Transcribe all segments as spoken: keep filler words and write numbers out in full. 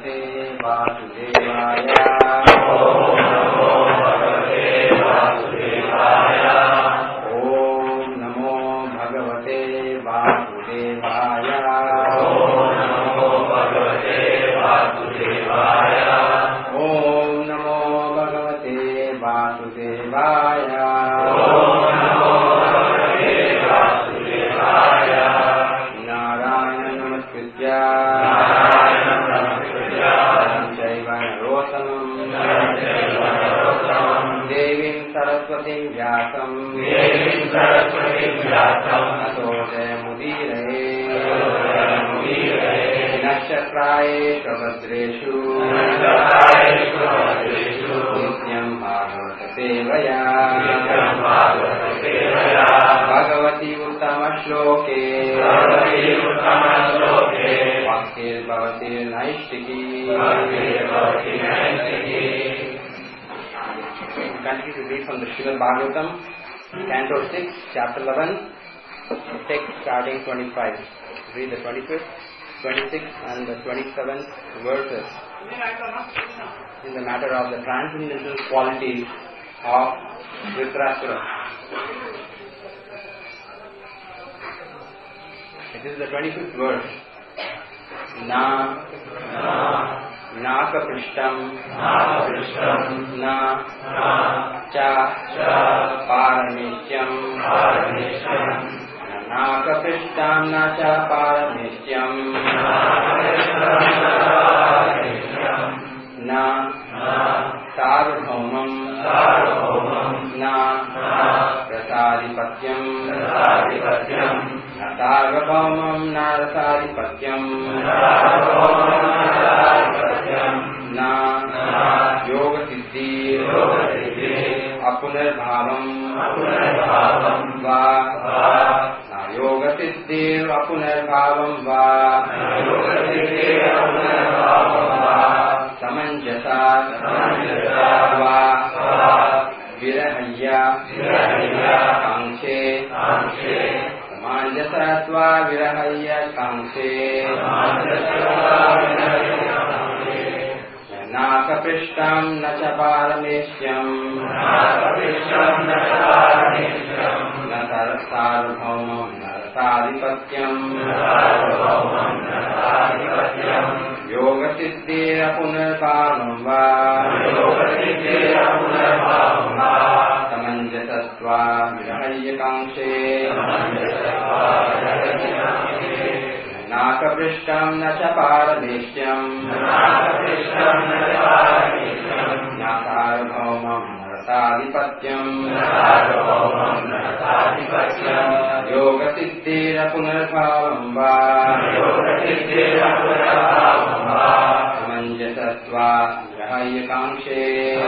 Bhagavate Vasudevaya. Om Namo Bhagavate Vasudevaya. Om Namo Bhagavate Vasudevaya. Narayana Namaskritya Chaiva Narotamam Devim Saraswatim Vyasam Ato Jayamudiraye Nakshatraye Prabhadreshu Nityam Bhagavata Sevaya Bhagavati Uttama Shloke Vakir Bhavatir Naishtiki. Continue to read from the Srimad Bhagavatam, Canto six, Chapter eleven, text starting twenty-five. Read the twenty-fifth, twenty-sixth and the twenty-seventh verses in the matter of the transcendental qualities of Dhritarashtra. This is the twenty-fifth verse. Na Naka Prishtam Na Cha Parameshyam Naka Prishtam Na Cha Parameshyam Na Sarvabhaumam Na Rasadhipatyam Na Sarvabhaumam Na Rasadhipatyam Na Yoga Siddhi Apunarbhavam Va Na Yoga Siddhi Apunarbhavam Va Samanjasa Va Virahaya Kangshe Samanjasatva Virahaya Kangshe Naka Prishtam Nacha Parameshyam Nata Sarvabhaumam Narasadhipatyam Yoga Siddhi Apunarbhavam Va Samanjasatva Virahaya Kangshe Naka Prishtam Nacha Parameshyam Nasarvabhaumam Narasadhipatyam Yoga Siddhi Apunarbhavam Va Samanjasatva Virahaya Kangshe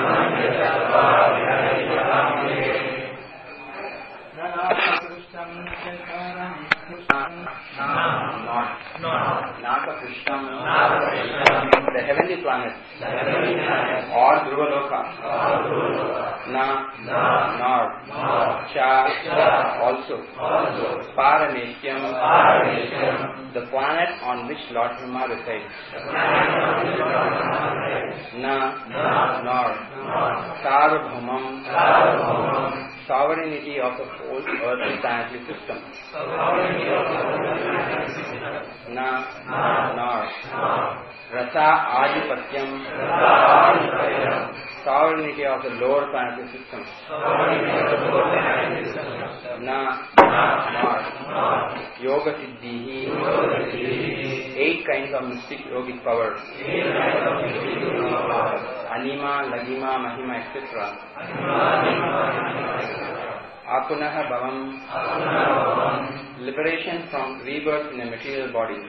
Naka Prishtam, the heavenly planets, or Dhruvaloka, Na, Nor, Cha, also, Parameshyam, the planet on which Lord Brahma resides, Na, Nor, Sarvabhaumam, sovereignty of the whole earthly planetary system, Na, Nor, Rasa Adhipatyam, sovereignty of the lower planetary system, Na, Nor, Yoga Siddhi, eight kinds of mystic yogic power, Anima, Lagima, Mahima, et cetera. Apunaha Bhavam, liberation from rebirth in a material body.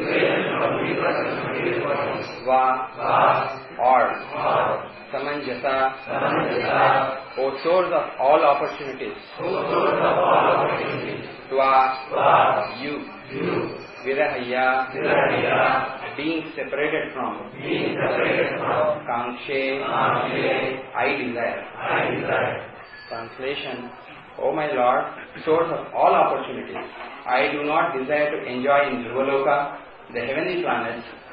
Va, or Samanjasa, O source of all opportunities. Tva, you. Virahaya, being separated from. Kangshe, I desire. Translation: O my Lord, source of all opportunities, I do not desire to enjoy in Dhruvaloka, the heavenly planets,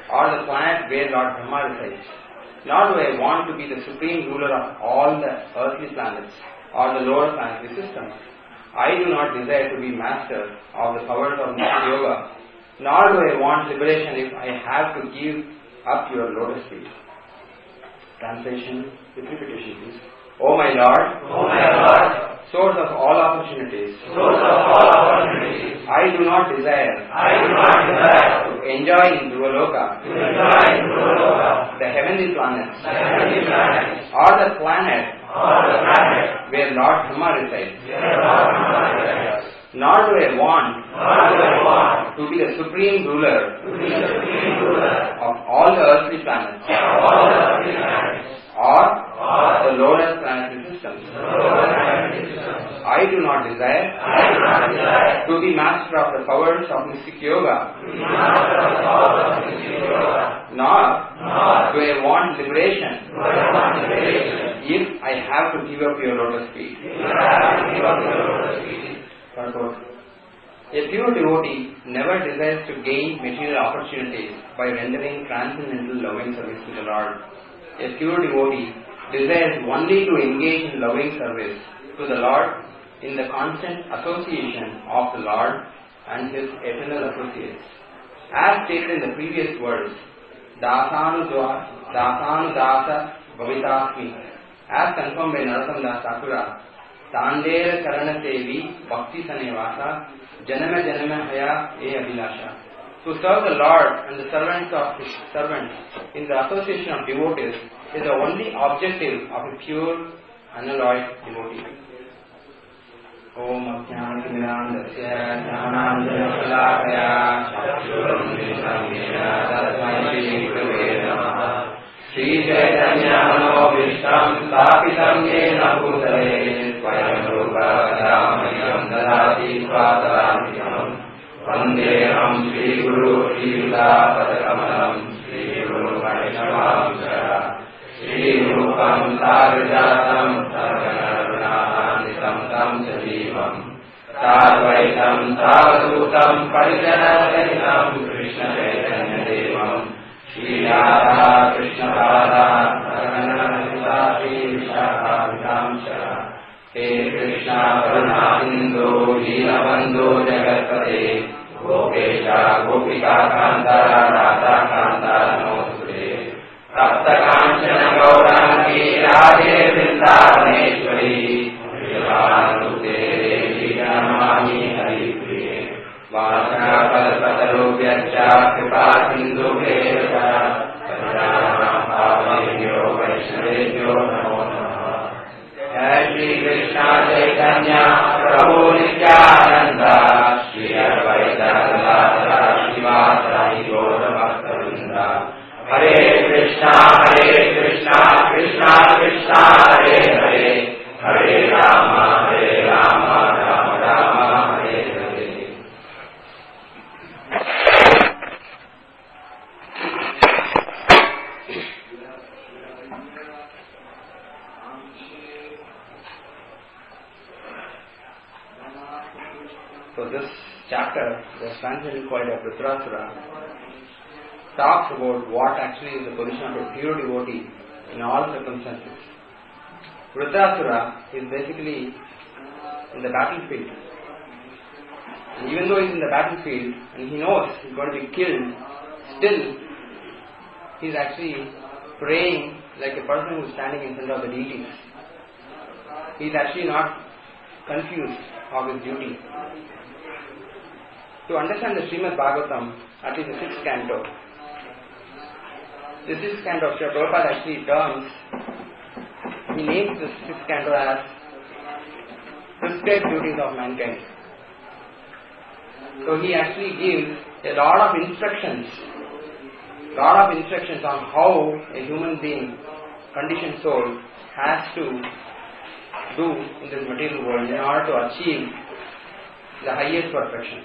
or the planet where Lord Brahma resides. Nor do I want to be the supreme ruler of all the earthly planets or the lower planetary systems. I do not desire to be master of the powers of Nishta Yoga, nor do I want liberation if I have to give up your lotus feet. Translation with repetition, please. O my Lord, O my Lord, source of all opportunities, source of all opportunities, I do not desire, I do not desire to enjoy in Dhuvaloka, to enjoy in Dhuvaloka, the heavenly planets, the heavenly planets, or the planet or the planet where Lord Brahma resides. where Lord Brahma resides. Nor do I want Nor do I want to be the supreme ruler to be the supreme ruler of all the earthly planets of all the earthly planets, or or the lowest planetary systems. the lower planetary systems. I do not desire I do not desire to be master of the powers of mystic yoga, to be master of the powers of mystic yoga, nor nor do I want liberation do I want liberation if I have to give up your lotus feet. if I have to give up your lotus feet. Purport. A pure devotee never desires to gain material opportunities by rendering transcendental loving service to the Lord. A pure devotee desires only to engage in loving service to the Lord in the constant association of the Lord and His eternal associates. As stated in the previous words, Dasanu Dasanu Dasa Bhavitasmi, as confirmed by Narottam Das Thakura, Tandera Karana Sevi Bhakti Sanevasa Janama Janama Haya E Abhilasha. To serve the Lord and the servants of His servants in the association of devotees is the only objective of a pure, unalloyed devotee. Om Ajnanatimirandasya Jnananjanasalakaya Chakshuram Vishramena Tasmai Shri Gurave Namaha Shri Chaitanya Manobhishtam Sthapitam Yena Bhutale Swayam Rupa Kadamahyam Dadati Swatarantikam Vandeham Shri Guru Shri Yuda Padakamalam Shri Guru Vaishnavamsara Shri Rupam Sarjatam Sarvanarvanahanditam Tam Sajivam Sarvaitam Sarvasutam Parijanasahitam Krishna Chaitanya Devam Shri Radha Krishna Radha Sarvanarvanahanditam Shri Vishakhavitamsara He Krishna Karuna Sindhu Deenabandhu Jagatpate Gopesha Gopika Kanta Radha Kanta Namosute Tapta Kanchana Gaurangi Radhe Vrindavaneshwari Vivanute Devi Namami Haripriye Vāsana Padapataruvyaccha Kripa Sindhu Vesha Parijānam Pāvanebhyo Vaishnavebhyo Namo Namaha Jai Shri Krishna Chaitanya Prabhu Nityananda Shri Advaita Gadadhara Srivasadi Gaura Bhakta Hare Krishna, Hare Krishna, Krishna Krishna, Hare Hare, Hare Rama, Hare Rama, Rama Rama, Hare Hare. So this chapter was translated quite a Vritrasura. Talks about what actually is the position of a pure devotee in all circumstances. Vritrasura is basically in the battlefield. And even though he is in the battlefield and he knows he is going to be killed, still he is actually praying like a person who is standing in front of the deities. He is actually not confused of his duty. To understand the Srimad Bhagavatam, at least the sixth canto, the sixth canto of Srila Prabhupada actually terms, he names the sixth canto as prescribed duties of mankind. So he actually gives a lot of instructions, lot of instructions on how a human being, conditioned soul, has to do in this material world in order to achieve the highest perfection.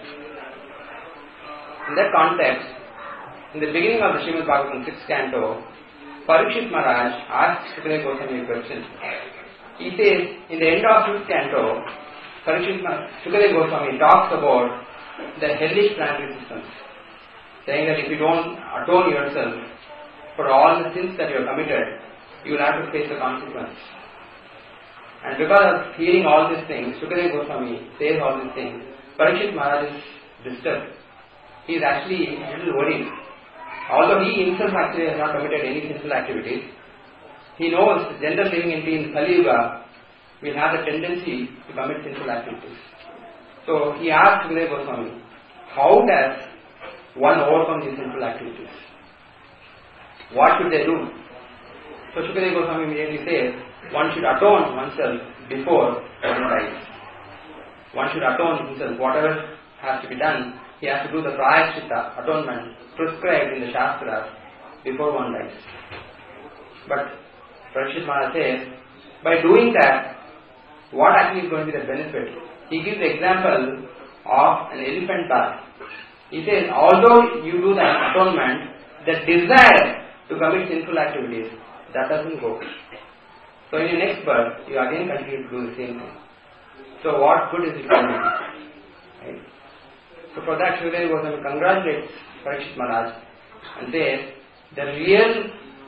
In that context, in the beginning of the Srimad Bhagavatam sixth canto, Parikshit Maharaj asked Sukadeva Goswami a question. He says, in the end of fifth canto, Parikshit Sukadeva Goswami talks about the hellish planetary systems. saying that if you don't atone yourself for all the sins that you have committed, you will have to face the consequence. And because of hearing all these things, Shukadeva Goswami says all these things. Parikshit Maharaj is disturbed. He is actually a little worried. Although he himself actually has not committed any sinful activities, he knows the general living entity in Kali Yuga will have a tendency to commit sinful activities. So he asked Shukadeva Goswami, how does one overcome these sinful activities? What should they do? So Shukadeva Goswami immediately says, one should atone oneself before one dies. One should atone himself. Whatever has to be done, he has to do the prayaschitta, atonement, prescribed in the Shastras before one dies. But Parikshit Maharaj says, by doing that, what actually is going to be the benefit? He gives the example of an elephant bath. He says, although you do that atonement, the desire to commit sinful activities, that doesn't go. So in your next birth, you again continue to do the same thing. So what good is it going to be? Right? So for that, Shukadeva Goswami congratulates Parikshit Maharaj and says, the real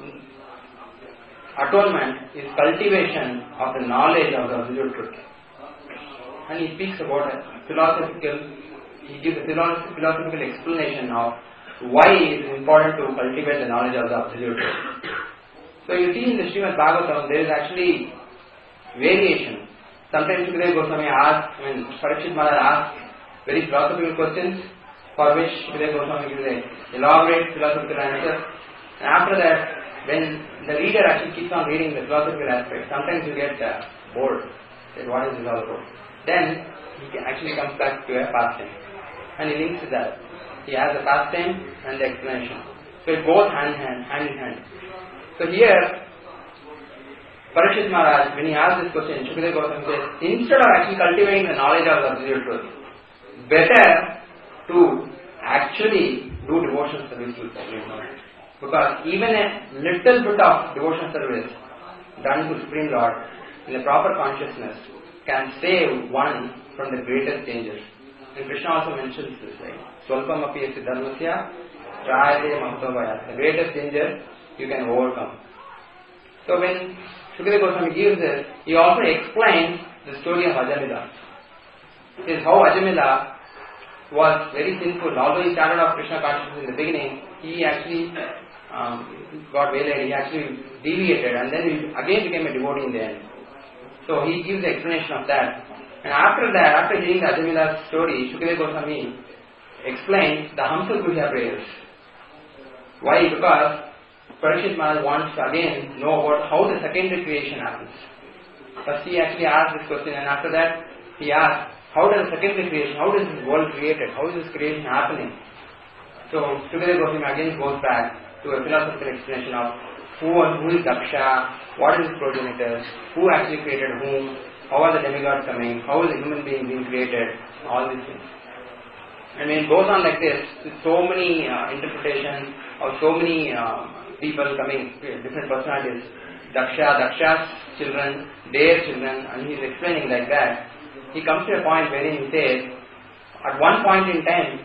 atonement is cultivation of the knowledge of the absolute truth. And he speaks about a philosophical, he gives a philosophical explanation of why it is important to cultivate the knowledge of the absolute truth. So you see in the Srimad Bhagavatam, there is actually variation. Sometimes Shukadeva Goswami asks, I mean, Parikshit Maharaj asks very philosophical questions, for which Shukadeva Goswami gives an elaborate philosophical answer. And after that, when the reader actually keeps on reading the philosophical aspect, sometimes you get uh, bored. Say, what is this all about? Then he actually comes back to a pastime. And he links to that. He has the pastime and the explanation. So it goes hand in hand, hand in hand. So here, Parikshit Maharaj, when he asked this question, Shukadeva Goswami says, instead of actually cultivating the knowledge of the absolute truth, better to actually do devotional service to the Supreme Lord. Because even a little bit of devotional service done to Supreme Lord in the proper consciousness can save one from the greatest dangers. And Krishna also mentions this, right? Swalpam api yasya dharmasya trayate mahatavaya. The greatest danger you can overcome. So when Shukadeva Goswami gives this, he also explains the story of Ajamila. He says how Ajamila was very sinful. Although he started off Krishna consciousness in the beginning, he actually um, got waylaid, he actually deviated and then he again became a devotee in the end. So he gives the explanation of that. And after that, after hearing the Ajamila's story, Shukadeva Goswami explains the Hamsa Guhya prayers. Why? Because Parikshit Maharaj wants to again know about how the secondary creation happens. First he actually asked this question, and after that he asked, how does the secondary creation, how is this world created, how is this creation happening? So Shukadeva Goswami again goes back to a philosophical explanation of who, who is Daksha, what is his progenitor, who actually created whom, how are the demigods coming, how is the human being being created, all these things. I mean, it goes on like this, with so many uh, interpretations of so many uh, people coming, different personalities. Daksha, Daksha's children, their children, and he is explaining like that. He comes to a point wherein he says, at one point in time,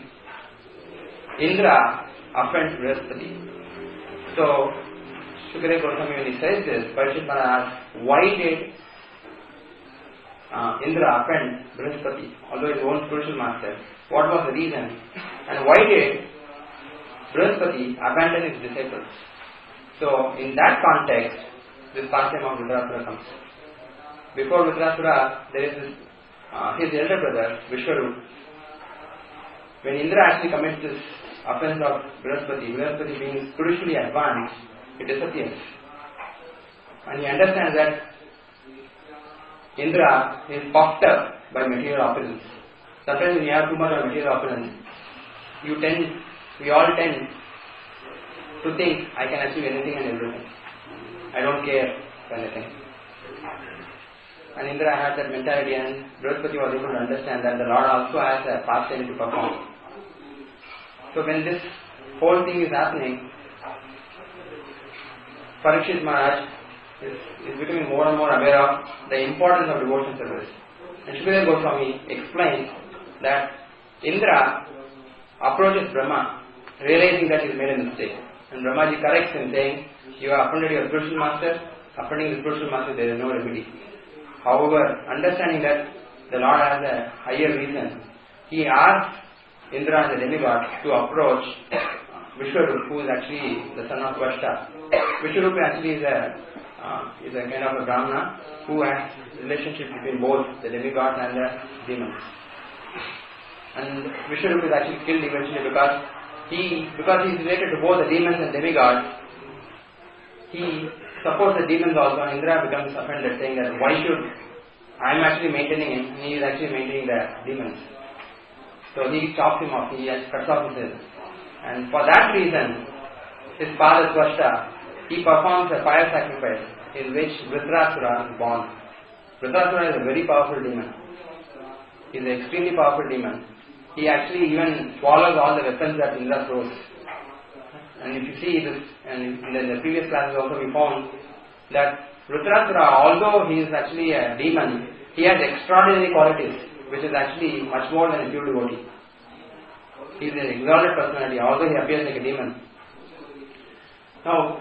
Indra offends Brihaspati. So, Shukadeva Goswami, when he says this, Parikshit Maharaj asks, why did uh, Indra offend Brihaspati, although his own spiritual master? What was the reason? And why did Brihaspati abandon his disciples? So, in that context, this pastime of Vritrasura comes. Before Vritrasura, there is this, uh, his elder brother, Vishwarup. When Indra actually commits this offense of Brihaspati, Brihaspati being spiritually advanced, it disappears. And he understands that Indra is puffed up by material opulence. Sometimes when you have too much of material opulence, you tend, we all tend to think, I can achieve anything and everything. I don't care for anything. And Indra had that mentality, and Brihaspati was able to understand that the Lord also has a pastime to perform. So when this whole thing is happening, Parikshit Maharaj is, is becoming more and more aware of the importance of devotional service. And Shukadeva Goswami explains that Indra approaches Brahma realizing that he's made a mistake. And Brahmaji corrects him, saying, you have offended your spiritual master. Offending the spiritual master, there is no remedy. However, understanding that the Lord has a higher reason, he asks Indra, the demigod, to approach Vishwarup, who is actually the son of Vashta. Vishwarup actually is a uh, is a kind of a Brahmana who has relationship between both the demigods and the demons. And Vishwarup is actually killed eventually because he because he is related to both the demons and demigods. He supports the demons also, and Indra becomes offended, saying that why should I am actually maintaining him, and he is actually maintaining the demons. So he chops him off, he cuts off his head. And for that reason, his father Swashta, he performs a fire sacrifice in which Vritrasura is born. Vritrasura is a very powerful demon. He is an extremely powerful demon. He actually even swallows all the weapons that Indra throws. And if you see this, and in the, in the previous classes also we found that Vritrasura, although he is actually a demon, he has extraordinary qualities, which is actually much more than a pure devotee. He is an exalted personality, although he appears like a demon. Now,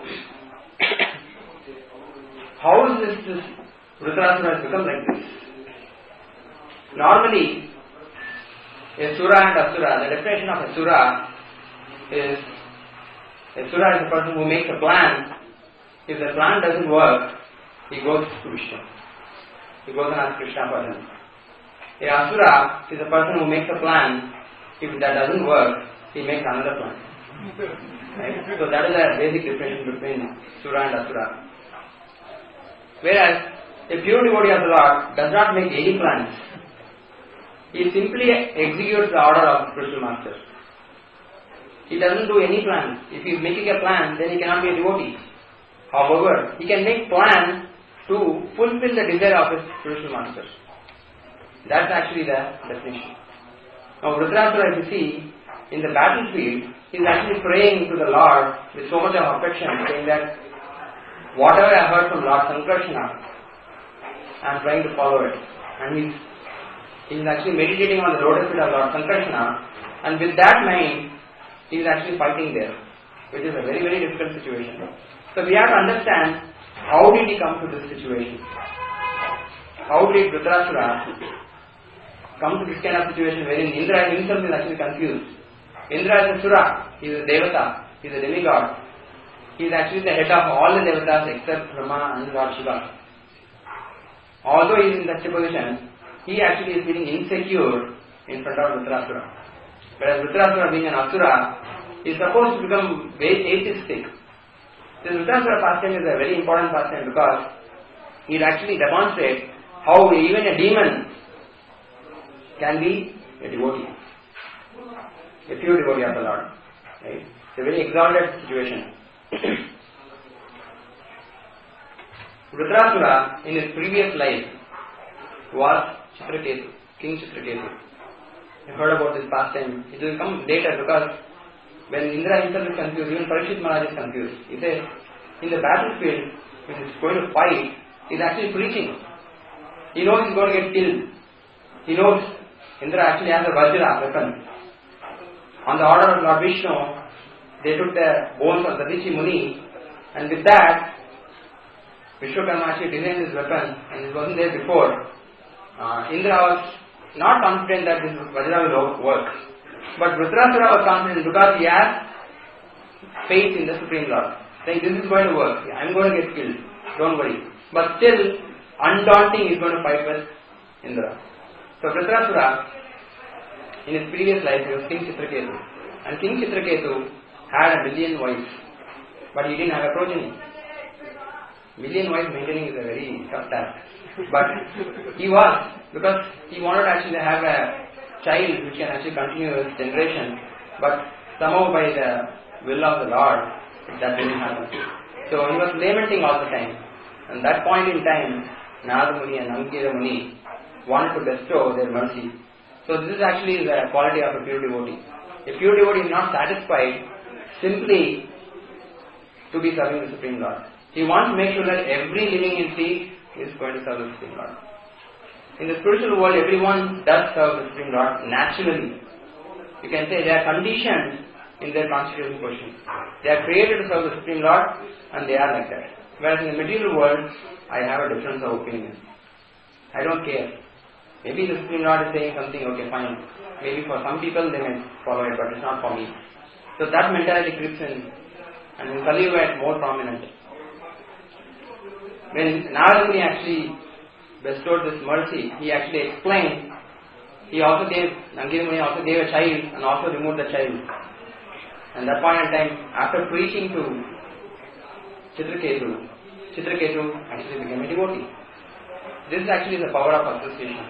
how is this, this Vritrasura has become like this? Normally, a Sura and Asura, the definition of a Sura is, a Sura is a person who makes a plan. If the plan doesn't work, he goes to Vishnu. He goes and asks Krishna for him. A Asura is a person who makes a plan. If that doesn't work, he makes another plan. Right? So that is a basic difference between Sura and Asura. Whereas a pure devotee of the Lord does not make any plans. He simply executes the order of the spiritual master. He doesn't do any plans. If he is making a plan, then he cannot be a devotee. However, he can make plans to fulfill the desire of his spiritual master. That's actually the definition. Now, Vritrasura, if you see, in the battlefield, he is actually praying to the Lord with so much of affection, saying that whatever I heard from Lord Sankarshana, I am trying to follow it. And he's he is actually meditating on the lotus feet of Lord Sankarshana, and with that mind, he is actually fighting there, which is a very, very difficult situation. So we have to understand how did he come to this situation? How did Vritrasura come to this kind of situation wherein Indra himself is actually confused? Indra is a Sura, he is a Devata, he is a demigod. He is actually the head of all the Devatas except Brahma and Lord Shiva. Although he is in such a position, he actually is feeling insecure in front of Vritrasura. Whereas Vritrasura, being an Asura, is supposed to become very atheistic. This Vritrasura pastime is a very important pastime because it actually demonstrates how even a demon can be a devotee, a pure devotee of the Lord. Right? It's a very exalted situation. Vritrasura, in his previous life, was Chitraketu, King Chitraketu. You heard about this pastime. It will come later because when Indra himself is confused, even Parikshit Maharaj is confused. He says, in the battlefield, when he is going to fight, he is actually preaching. He knows he is going to get killed. He knows Indra actually has a Vajra weapon. On the order of Lord Vishnu, they took the bones of Dadichi Muni, and with that, Vishwakarma actually designed this weapon, and it wasn't there before. Uh, Indra was not confident that this Vajra will work. But Vritrasura was confident because he has faith in the Supreme Lord. Saying, this is going to work. I am going to get killed. Don't worry. But still, undaunting, he is going to fight with Indra. So Vritrasura, in his previous life, he was King Chitraketu. And King Chitraketu had a million wives. But he didn't have a progeny. Million wives maintaining is a very tough task. But he was, because he wanted to actually have a child which can actually continue his generation. But somehow by the will of the Lord, that didn't happen. So he was lamenting all the time. And that point in time, Narada Muni and Angira Muni wanted to bestow their mercy. So this is actually the quality of a pure devotee. A pure devotee is not satisfied simply to be serving the Supreme Lord. He wants to make sure that every living entity is going to serve the Supreme Lord. In the spiritual world, everyone does serve the Supreme Lord naturally. You can say they are conditioned in their constitutional position. They are created to serve the Supreme Lord, and they are like that. Whereas in the material world, I have a difference of opinion. I don't care. Maybe the Supreme Lord is saying something, okay, fine. Maybe for some people they may follow it, but it's not for me. So that mentality creeps in, and in Kali Yuga it's more prominent. When Narada Muni actually bestowed this mercy, he actually explained, he also gave, Nangiri Muni also gave a child and also removed the child. And that point in time, after preaching to Chitraketu, Chitraketu actually became a devotee. This is actually the power of association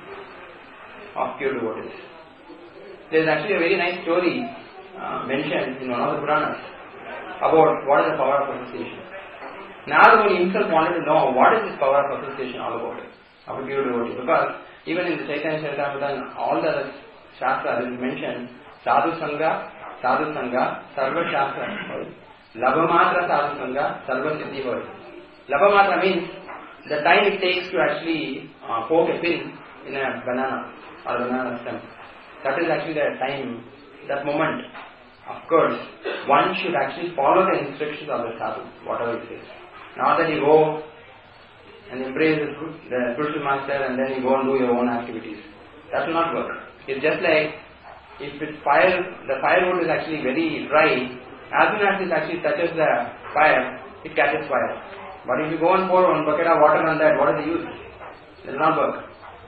of pure devotees. There is actually a very nice story uh, mentioned in one of the Puranas about what is the power of association. Narada Muni himself wanted to know what is this power of association all about, of a pure devotee, because even in the Chaitanya Charitamrita and all the other Shastras it is mentioned, Sadhu Sangha, Sadhu Sangha, Sarva Shastra, Labhamatra Sadhu Sangha, Sarva Siddhi Hoy. Labhamatra means the time it takes to actually uh, poke a pin in a banana or a banana stem. That is actually the time, that moment. Of course, one should actually follow the instructions of the sadhu, whatever it says. Not that you go and embrace the, the spiritual master and then you go and do your own activities. That will not work. It's just like if it's fire, the firewood is actually very dry. As soon as it actually touches the fire, it catches fire. But if you go and pour one bucket of water on that, what is the use? It will not work.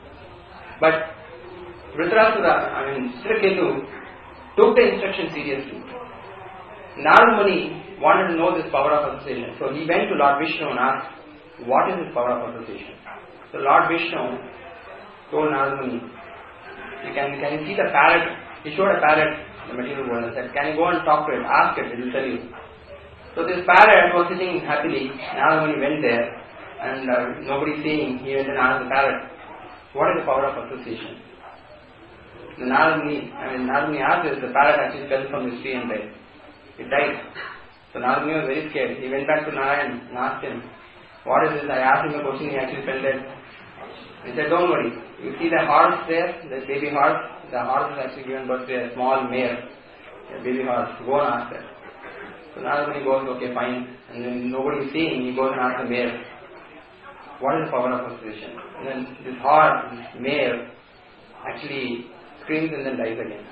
But Dhritarashtra, I mean Chitraketu, took the instruction seriously. Narada Muni wanted to know this power of association. So he went to Lord Vishnu and asked, what is this power of association? So Lord Vishnu told Narada Muni, you can, can you see the parrot? He showed a parrot in the material world and said, can you go and talk to it, ask it, it will tell you. So this parrot was sitting happily. Narada Muni went there and uh, nobody seeing, he went and asked the parrot, what is the power of association? The Narada Muni, I mean Narada Muni asked this, the parrot actually fell from the tree and died. It died. So Narada Muni was very scared. He went back to Narayan and asked him, what is this? I asked him a question, he actually fell dead. He said, don't worry. You see the horse there, the baby horse? The horse is actually given birth to a small mare, a baby horse. Go and ask that. So Narada Muni goes, okay, fine. And then nobody is seeing, he goes and asks the mare, what is the power of association? And then this horse, this mare, actually screams and then dies again.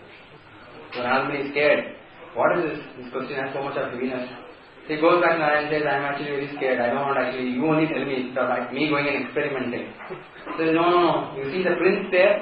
So Narada Muni is scared. What is this? This question has so much of heaviness. So he goes back to Narayan and says, I am actually very scared. I don't want actually, you only tell me, it's like me going and experimenting. So he says, no, no, no. You see the prince there?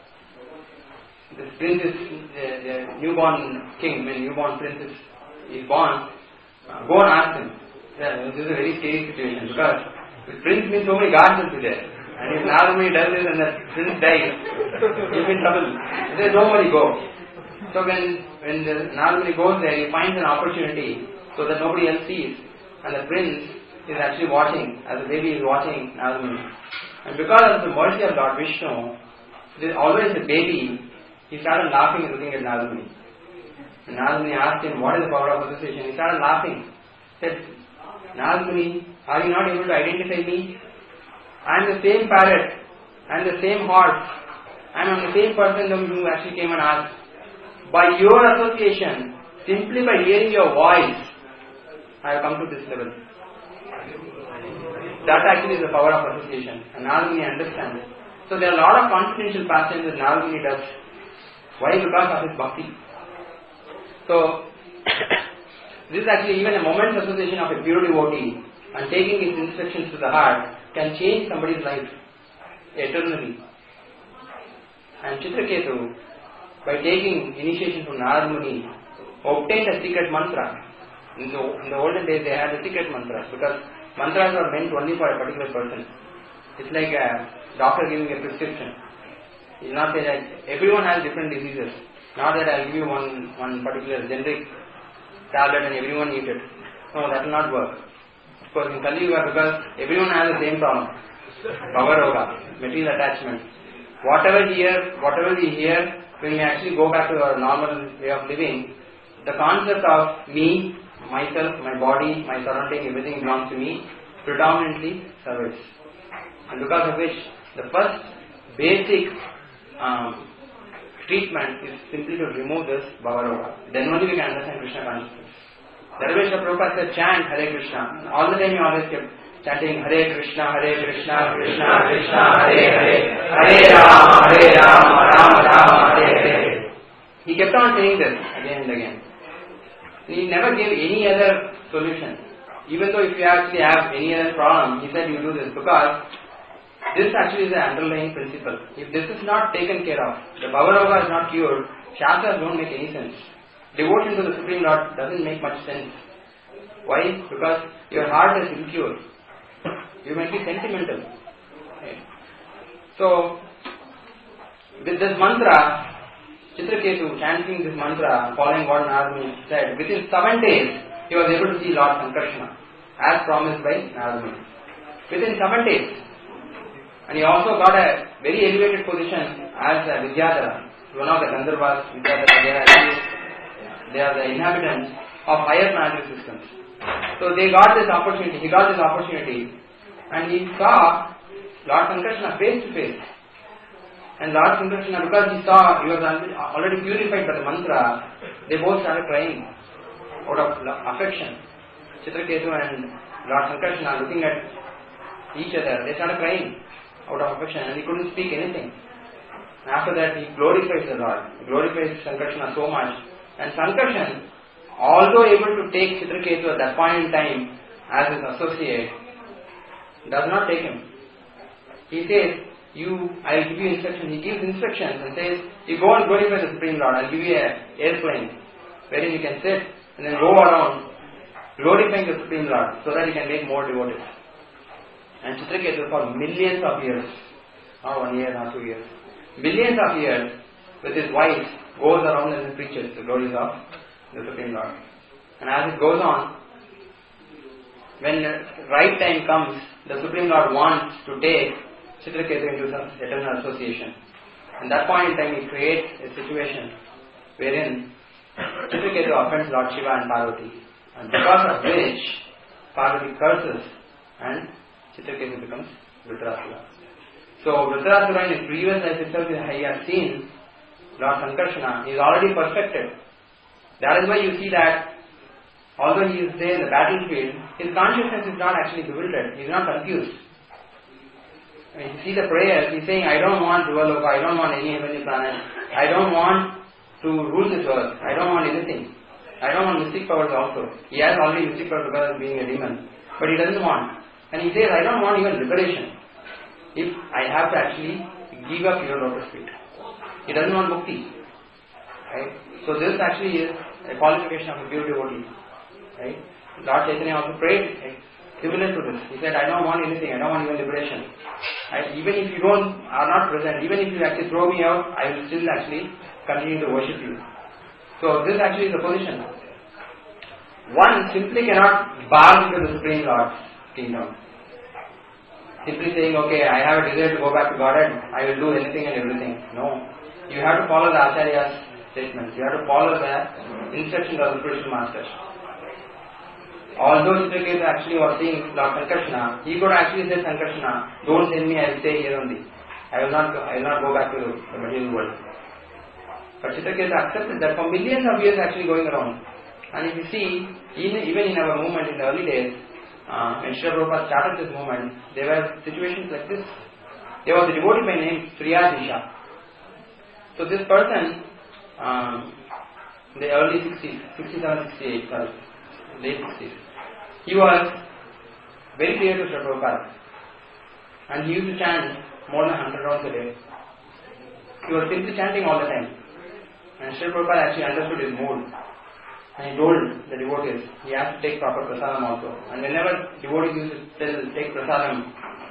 This prince is the, the newborn king, when newborn prince is, is born. Uh, go and ask him. Yeah, this is a very scary situation because the prince means so many guards will be there. And if Narada Muni does this and the prince dies, he'll be in trouble. He says, don't worry, go. So when, when the Narada Muni goes there, he finds an opportunity so that nobody else sees. And the prince is actually watching, as the baby is watching Narada Muni. And because of the mercy of Lord Vishnu, there, always the baby, he started laughing and looking at Narada Muni. And Narada Muni asked him, what is the power of association? He started laughing. He said, Narada Muni, are you not able to identify me? I am the same parrot, I am the same horse, I am the same person who actually came and asked. By your association, simply by hearing your voice, I have come to this level. That actually is the power of association. And Narada Muni understands it. So there are a lot of confidential passages that Narada Muni does. Why? Because of his bhakti. So, this is actually even a moment's association of a pure devotee and taking his instructions to the heart can change somebody's life eternally. And Chitraketu, by taking initiation from Narada Muni, obtained a secret mantra. In the, in the olden days they had a secret mantra because mantras are meant only for a particular person. It's like a doctor giving a prescription. He will not say that everyone has different diseases. Not that I will give you one, one particular generic tablet and everyone eat it. No, that will not work. Of course in Kali Yuga, because everyone has the same problem. Bhava-roga, material attachment. Whatever we hear, whatever we hear, when we actually go back to our normal way of living, the concept of me, myself, my body, my surrounding, everything belongs to me, predominantly survives. And because of which, the first basic um, treatment is simply to remove this Bhavaroga. Then only we can understand Krishna consciousness. That is why Srila Prabhupada said, chant Hare Krishna. All the time he always kept chanting Hare Krishna, Hare Krishna, Krishna Krishna, Hare Hare, Hare Rama, Hare Rama, Rama Rama, Hare Hare. He kept on saying this again and again. He never gave any other solution. Even though if you actually have any other problem, he said you do this because this actually is the underlying principle. If this is not taken care of, the Bhavaroga is not cured, Shastras don't make any sense. Devotion to the Supreme Lord doesn't make much sense. Why? Because your heart is impure. You might be sentimental. Right? So, with this mantra, Chitraketu chanting this mantra, following what Narada said, within seven days, he was able to see Lord Sankarshana, as promised by Narada. Within seven days. And he also got a very elevated position as a Vidyadhara. One of the Gandharvas, Vidyadhara, they are actually, they are the inhabitants of higher planetary systems. So they got this opportunity, he got this opportunity, and he saw Lord Sankarshana face to face. And Lord Sankarshana, because he saw he was already purified by the mantra, they both started crying out of affection. Chitraketu and Lord Sankarshana looking at each other, they started crying out of affection, and he couldn't speak anything. And after that, he glorifies the Lord, he glorifies Sankarshana so much. And Sankarshan, although able to take Chitraketu at that point in time as his associate, does not take him. He says, you, I will give you instructions. He gives instructions and says, you go and glorify the Supreme Lord. I will give you an airplane wherein you can sit and then go around glorifying the Supreme Lord so that you can make more devotees. And Chitraketu for millions of years, not one year, not two years, millions of years with his wife goes around and preaches the glories of the Supreme Lord. And as it goes on, when the right time comes, the Supreme Lord wants to take Chitraketu into some eternal association. And that point in time, he creates a situation wherein Chitraketu offends Lord Shiva and Parvati. And because of which, Parvati curses and Chitraketu becomes Vritrasura. So, Vritrasura in his previous life itself, he has seen Lord Sankarshana, he is already perfected. That is why you see that although he is there in the battlefield, his consciousness is not actually bewildered, he is not confused. When you see the prayers, he is saying, I don't want Dhuvaloka, I don't want any heavenly planet, I don't want to rule this earth, I don't want anything. I don't want mystic powers also. He has already mystic powers because of being a demon. But he doesn't want. And he says, I don't want even liberation. If I have to actually give up your lotus feet. He doesn't want mukti. Right? So this actually is a qualification of a pure devotee. Right? Lord Chaitanya also prayed right, similar to this. He said, I don't want anything, I don't want even liberation. Right? Even if you don't are not present, even if you actually throw me out, I will still actually continue to worship you. So this actually is the position. One simply cannot barge into the Supreme Lord's kingdom. Simply saying, okay, I have a desire to go back to Godhead, I will do anything and everything. No. You have to follow the Acharya's statements. You have to follow the instructions of the spiritual masters. Although Chitraketu actually was seeing Lord Sankarshana, he could actually say, Sankarshana, don't send me, I will stay here only. I will not go, I will not go back to the material world. But Chitraketu accepted that for millions of years actually going around. And if you see, even, even in our movement in the early days, uh, when Srila Prabhupada started this movement, there were situations like this. There was a devotee by name Priyadisha. So this person, um, in the early sixties, sixty-seven, sixty-eight, sorry, late sixties, he was very dear to Srila Prabhupada. And he used to chant more than one hundred rounds a day. He was simply chanting all the time. And Srila Prabhupada actually understood his mood. And he told the devotees, he has to take proper prasadam also. And whenever devotees used to tell, take prasadam,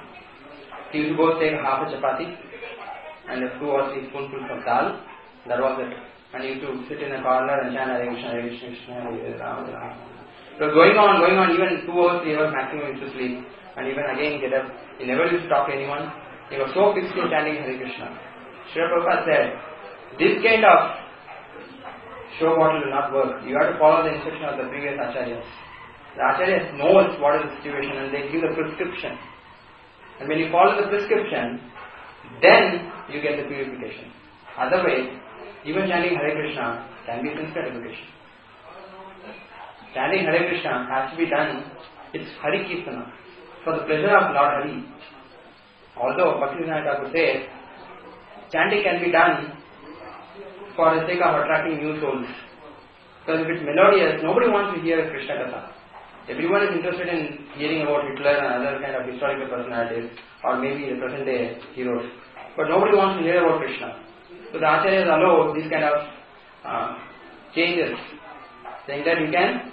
he used to go take half a chapati and a two or three spoonfuls of dal. That was it. And he used to sit in a corner and chant Hare Krishna, Hare Krishna, Krishna, Hare Rama, Hare Rama. It was going on, going on, even two hours, three hours maximum he used to sleep. And even again get up. He never used to talk to anyone. He was so fixed in chanting Hare Krishna. Srila Prabhupada said, this kind of show bottle will not work. You have to follow the instruction of the previous acharyas. The acharyas knows what is the situation and they give the prescription. And when you follow the prescription, then you get the purification. Otherwise, even chanting Hare Krishna can be sense gratification. Chanting Hare Krishna has to be done, it's Hari Kirtana, for the pleasure of Lord Hari. Although Bhaktivinoda Thakur says, chanting can be done for the sake of attracting new souls. Because if it's melodious, nobody wants to hear Krishna Katha. Everyone is interested in hearing about Hitler and other kind of historical personalities, or maybe the present day heroes. But nobody wants to hear about Krishna. So the Acharyas allow these kind of uh, changes, saying that you can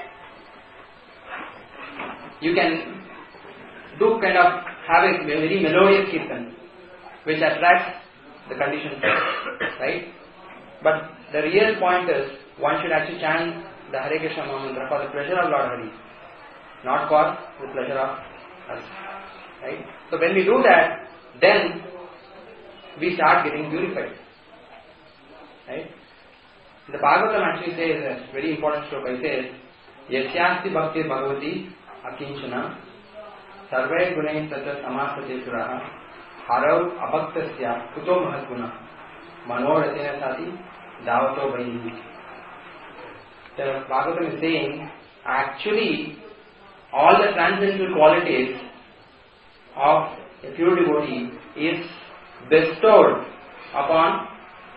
you can do kind of have a very melodious kirtan which attracts the conditioned souls, right? But the real point is one should actually chant the Hare Krishna Mahamantra for the pleasure of Lord Hari, not for the pleasure of us, right? So when we do that, then we start getting purified, right? The Bhagavatam actually says a very important shloka. It says, Yasyasti bhakti bhagavati akinchana sarve gunai tatra samasate suraha harav abhaktasya kuto mahatguna manoratena sati davato vayihi. The Bhagavatam is saying, actually, all the transcendental qualities of a pure devotee is bestowed upon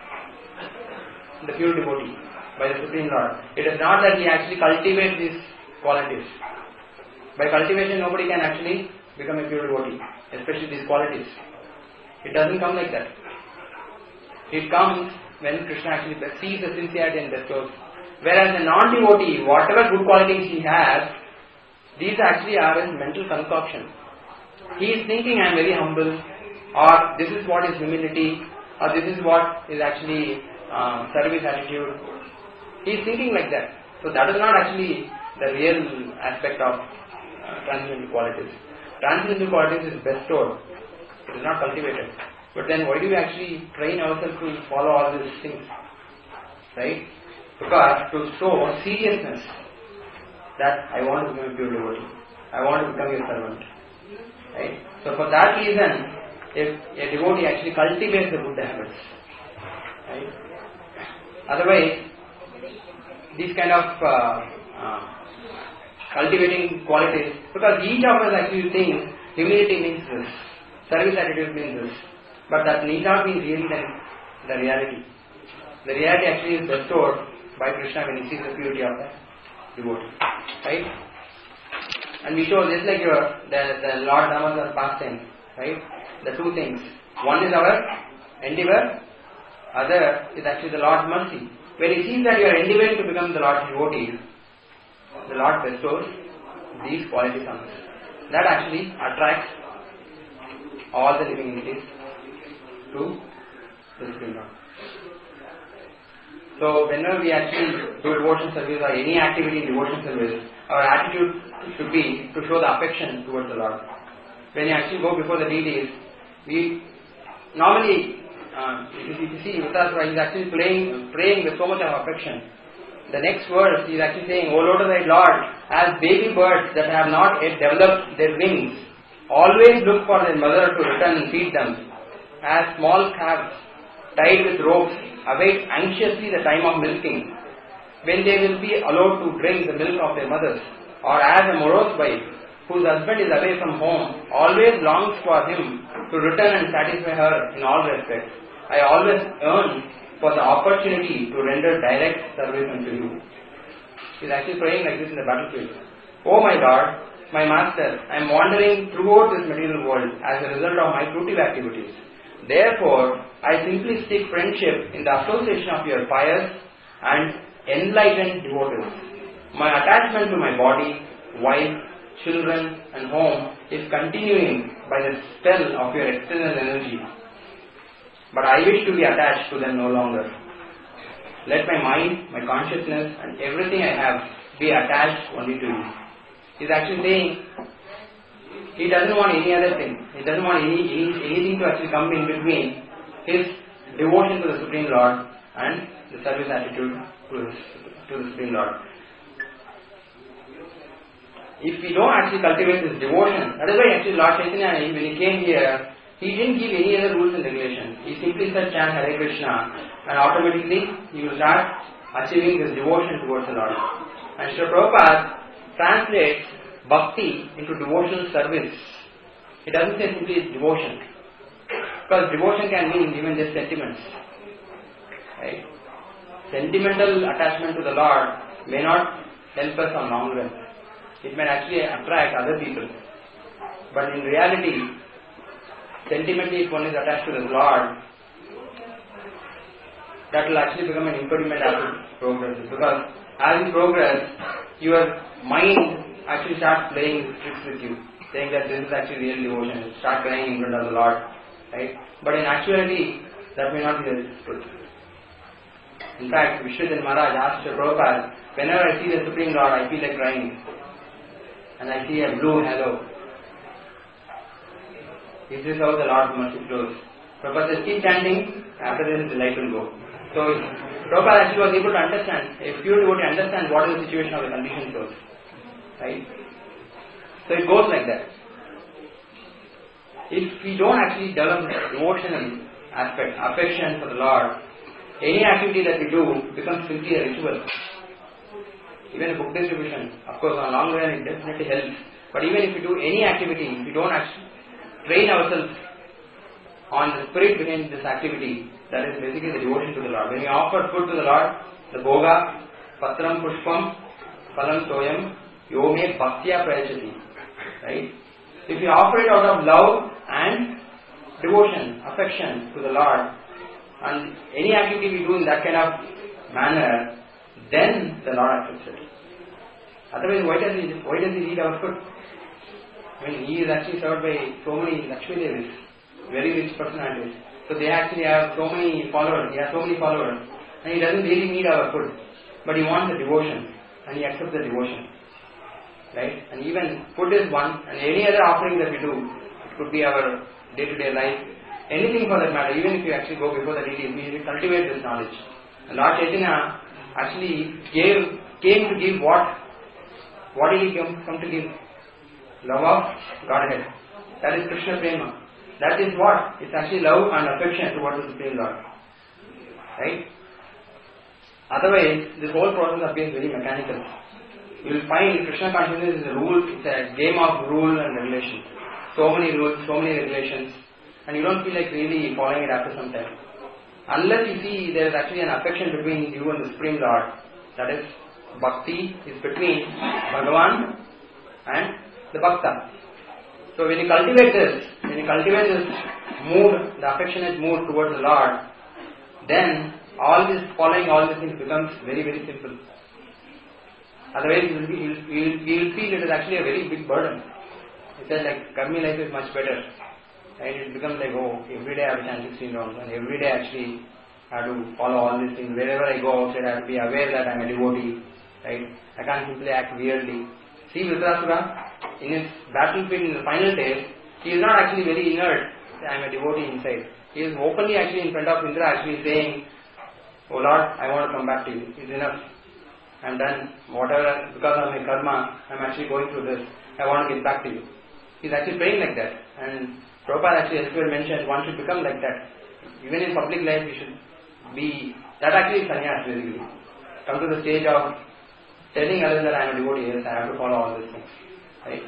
the pure devotee by the Supreme Lord. It is not that he actually cultivates these qualities. By cultivation, nobody can actually become a pure devotee, especially these qualities. It doesn't come like that. It comes when Krishna actually sees the sincerity and bestows. Whereas a non-devotee, whatever good qualities he has, these actually are his mental concoction. He is thinking, I am very humble, or this is what is humility, or this is what is actually uh, service attitude. He is thinking like that. So that is not actually the real aspect of uh, transcendental qualities. Transcendental qualities is bestowed. It is not cultivated. But then why do we actually train ourselves to follow all these things? Right? Because to show seriousness that I want to become a pure devotee, I want to become your servant. Right? So for that reason, if a devotee actually cultivates the good habits, right? Otherwise, these kind of uh, uh, cultivating qualities, because each of us actually thinks humility means this, service attitude means this, but that need not be really the, the reality. The reality actually is bestowed by Krishna when he sees the purity of the devotee, right? And we show just like your the, the Lord Dhamma's pastime, right? The two things. One is our endeavor, other is actually the Lord's mercy. When he sees that you are endeavoring to become the Lord's devotee, the Lord bestows these qualities on us. That actually attracts all the living entities to the Supreme Lord. So whenever we actually do devotion service or any activity in devotion service, our attitude should be to show the affection towards the Lord. When you actually go before the deities, we normally, uh, if you see Vitasra, he is actually playing, praying with so much of affection. The next verse, he is actually saying, O Lord of thy Lord, as baby birds that have not yet developed their wings, always look for their mother to return and feed them. As small calves tied with ropes await anxiously the time of milking, when they will be allowed to drink the milk of their mothers, or as a morose wife whose husband is away from home always longs for him to return and satisfy her in all respects, I always yearn for the opportunity to render direct service unto you. He is actually praying like this in the battlefield. O my Lord, my Master, I am wandering throughout this material world as a result of my fruitive activities. Therefore, I simply seek friendship in the association of your pious and enlightened devotees. My attachment to my body, wife, children and home is continuing by the spell of your external energy. But I wish to be attached to them no longer. Let my mind, my consciousness and everything I have be attached only to you. He is actually saying, he doesn't want any other thing. He doesn't want any, any anything to actually come in between his devotion to the Supreme Lord and the service attitude to, his, to the Supreme Lord. If we don't actually cultivate this devotion, that is why actually Lord Chaitanya, when he came here, he didn't give any other rules and regulations. He simply said chant Hare Krishna and automatically you will start achieving this devotion towards the Lord. And Srila Prabhupada translates bhakti into devotional service. It doesn't say simply devotion, because devotion can mean even just sentiments. Right? Sentimental attachment to the Lord may not help us on long run. It may actually attract other people. But in reality, sentimentally if one is attached to the Lord, that will actually become an impediment as it progresses. Because as you progress, your mind actually starts playing tricks with you, saying that this is actually real devotion. Start crying in front of the Lord. Right? But in actuality, that may not be the truth. In fact, Vishwadhan Maharaj asked Prabhupada, whenever I see the Supreme Lord, I feel like crying. And I see a blue halo. Is this how the Lord's mercy flows? Prabhupada says, keep chanting, after this the light will go. So, Prabhupada actually was able to understand, if you were to understand what is the situation of the conditioned soul. Right? So it goes like that. If we don't actually develop emotional aspect, affection for the Lord, any activity that we do becomes simply a ritual. Even a book distribution, of course on long run it definitely helps. But even if we do any activity, if we don't actually train ourselves on the spirit behind this activity, that is basically the devotion to the Lord. When we offer food to the Lord, the boga, patram pushpam, phalam soyam, yome bhaktya prayachati. Right? If we offer it out of love and devotion, affection to the Lord, and any activity we do in that kind of manner, then the Lord accepts it. Otherwise, why does he why does he eat our food? I mean, he is actually served by so many Lakshmi Devis, very rich personalities. So they actually have so many followers. He has so many followers, and he doesn't really need our food, but he wants the devotion, and he accepts the devotion. Right? And even food is one, and any other offering that we do, it could be our day-to-day life, anything for that matter. Even if you actually go before the deities, we cultivate this knowledge. And Lord Chaitanya actually gave, came to give what? What did he come, come to give? Love of Godhead. That is Krishna Prema. That is what? It's actually love and affection towards the Supreme Lord. Right? Otherwise, this whole process appears very mechanical. You will find Krishna consciousness is a rule, it's a game of rule and regulation. So many rules, so many regulations, and you don't feel like really following it after some time. Unless you see there is actually an affection between you and the Supreme Lord, that is, bhakti is between Bhagavan and the Bhakta. So when you cultivate this, when you cultivate this mood, the affectionate mood towards the Lord, then all this following all these things becomes very very simple. Otherwise you will, be, you will, you will, you will feel it is actually a very big burden. It says like Karmi life is much better. Right? It becomes like, oh, every day I have to chant sixteen rounds, and every day actually I have to follow all these things. Wherever I go outside, I have to be aware that I am a devotee. Right? I can't simply act weirdly. See Vritrasura, in his battlefield in the final days, he is not actually very inert. I am a devotee inside. He is openly actually in front of Indra actually saying, oh Lord, I want to come back to you. It's enough. I am done. Whatever, because of my karma, I am actually going through this. I want to get back to you. He is actually praying like that. And Prabhupada actually elsewhere mentioned one should become like that. Even in public life, we should be, that actually is sannyas basically. Come to the stage of telling others that I am a devotee, yes, I have to follow all these things. Right?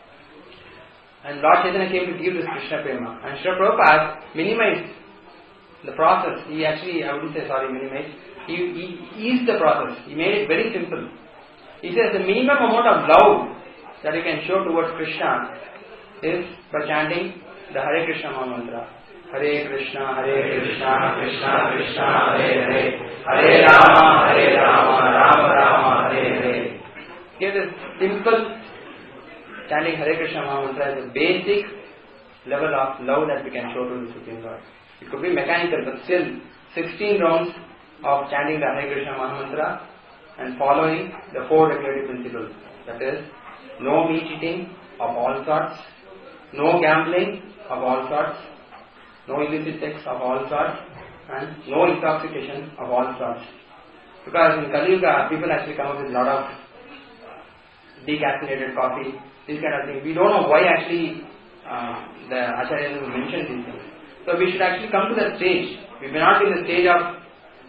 And Lord Chaitanya came to give this Krishna Prema. And Srila Prabhupada minimized the process. He actually, I wouldn't say sorry, minimized. He, he eased the process. He made it very simple. He says the minimum amount of love that you can show towards Krishna is by chanting the Hare Krishna Maha Mantra. Hare Krishna, Hare Krishna, Krishna Krishna, Hare Hare, Hare Rama, Hare Rama, Rama Rama, Hare Hare. Here this simple chanting Hare Krishna Maha Mantra is a basic level of love that we can show to the Supreme Lord. It could be mechanical, but still sixteen rounds of chanting the Hare Krishna Maha Mantra and following the four regulative principles. That is, no meat eating of all sorts, no gambling of all sorts, no illicit sex of all sorts, and no intoxication of all sorts. Because in Kali Yuga, people actually come up with a lot of decaffeinated coffee, these kind of things. We don't know why actually uh, the Acharyas mentioned these things. So we should actually come to that stage. We may not be in the stage of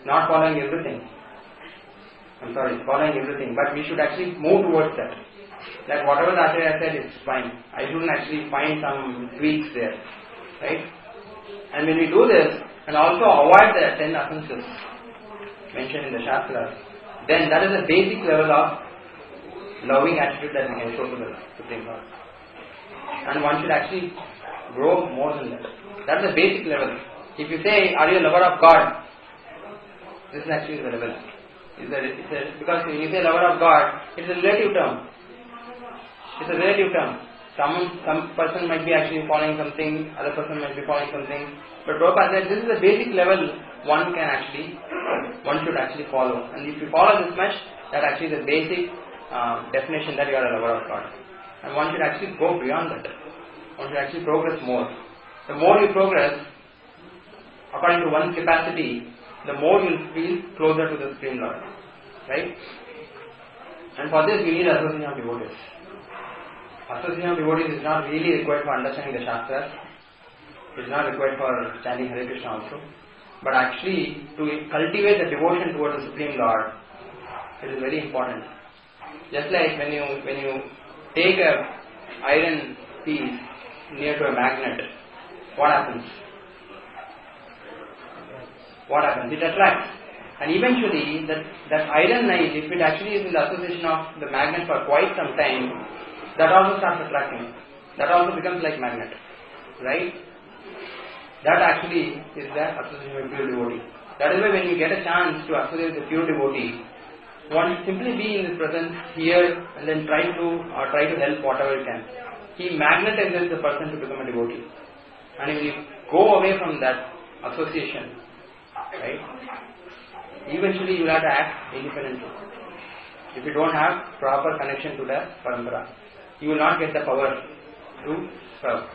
not following everything. I'm sorry, following everything, but we should actually move towards that. That whatever the Acharya said is fine. I shouldn't actually find some tweaks there, right? And when we do this, and also avoid the ten offenses mentioned in the Shastras, then that is a basic level of loving attitude that we can show to the Supreme Lord. And one should actually grow more than that. That's the basic level. If you say, are you a lover of God? This is actually the level. It's a, it's a, because when you say lover of God, it's a relative term. It's a relative term. Some some person might be actually following something, other person might be following something. But Prabhupada said this is the basic level one can actually, one should actually follow. And if you follow this much, that actually is the basic uh, definition that you are a lover of God. And one should actually go beyond that. One should actually progress more. The more you progress, according to one's capacity, the more you will feel closer to the Supreme Lord. Right? And for this you need association of devotees. Association of devotees is not really required for understanding the Shastras. It is not required for chanting Hare Krishna also. But actually, to cultivate the devotion towards the Supreme Lord, it is very important. Just like when you when you take a iron piece near to a magnet, what happens? What happens? It attracts. And eventually, that, that iron knife, if it actually is in the association of the magnet for quite some time, that also starts attracting. That also becomes like magnet. Right? That actually is the association with pure devotee. That is why when you get a chance to associate with a pure devotee, one should simply be in his presence here and then try to or try to help whatever you can. He magnetizes the person to become a devotee. And if you go away from that association, right, eventually you will have to act independently. If you don't have proper connection to the parampara, you will not get the power to serve.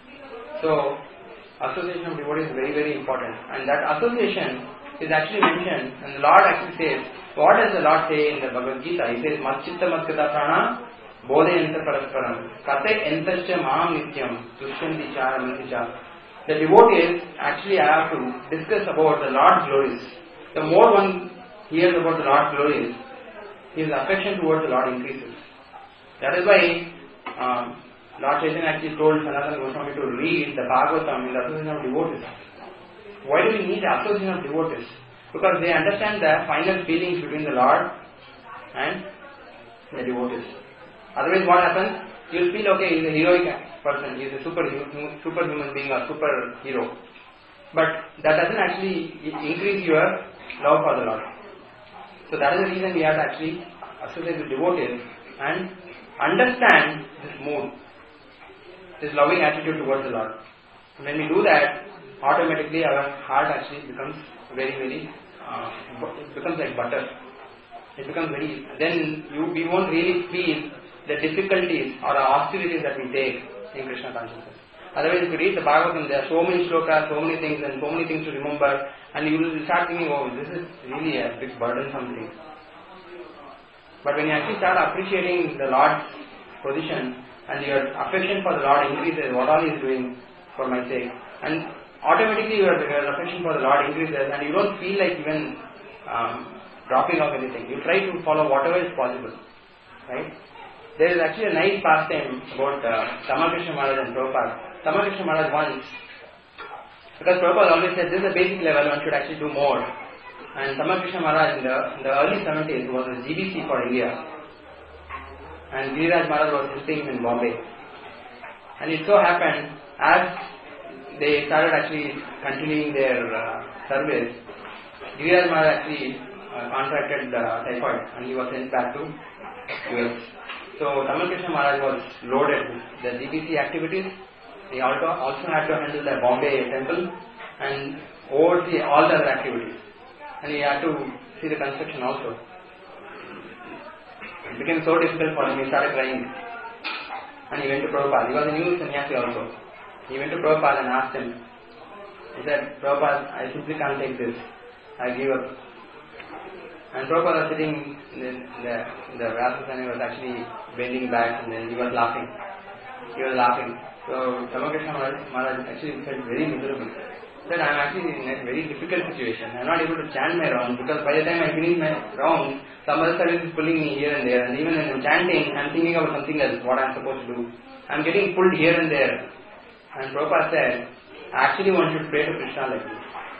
So, association of devotees is very very important. And that association is actually mentioned, and the Lord actually says, what does the Lord say in the Bhagavad Gita? He says, Matchitta Matkata Prana Bodhayanta Parasparam Kate Entascha Maham Nityam Tushyanti Charamaticha. The devotees actually have to discuss about the Lord's glories. The more one hears about the Lord's glories, his affection towards the Lord increases. That is why um, Lord Chaitanya actually told Sanatana Goswami to read the Bhagavatam in the association of devotees. Why do we need the association of devotees? Because they understand the final feelings between the Lord and the devotees. Otherwise what happens? You will feel, okay, he is a heroic person, he is a super, superhuman being or superhero. But that doesn't actually increase your love for the Lord. So that is the reason we have to actually associate with devotees and understand this mood, this loving attitude towards the Lord. When we do that, automatically our heart actually becomes very, very, uh, it becomes like butter. It becomes very, then you, we won't really feel the difficulties or the austerities that we take in Krishna consciousness. Otherwise, if you read the Bhagavatam, there are so many shlokas, so many things, and so many things to remember, and you will start thinking, oh, this is really a big burdensome thing. But when you actually start appreciating the Lord's position, and your affection for the Lord increases, what all He is doing for my sake, and automatically your, your affection for the Lord increases, and you don't feel like even um, dropping off anything. You try to follow whatever is possible, right? There is actually a nice pastime about uh, Ramakrishna Maharaj and Prabhupada. Ramakrishna Maharaj once, because Prabhupada always said this is a basic level, one should actually do more. And Ramakrishna Maharaj in the, in the early seventies was a G B C for India. And Giriraj Maharaj was visiting in Bombay. And it so happened, as they started actually continuing their uh, service, Giriraj Maharaj actually uh, contracted uh, typhoid and he was sent back to U S. So Ramakrishna Maharaj was loaded with the G B C activities. He also, also had to handle the Bombay temple and oversee all the other activities. And he had to see the construction also. It became so difficult for him, he started crying. And he went to Prabhupada. He was a new sannyasi also. He went to Prabhupada and asked him. He said, Prabhupada, I simply can't take this. I give up. And Prabhupada was sitting, the, the, the Vyasasana was actually bending back and then he was laughing. He was laughing. So Ramakrishna Maharaj actually felt very miserable. that I am actually in a very difficult situation. I am not able to chant my rounds because by the time I finish my rounds, some other service is pulling me here and there, and even when I am chanting, I am thinking about something else, what I am supposed to do. I am getting pulled here and there. And Prabhupada said, actually one should pray to Krishna like this.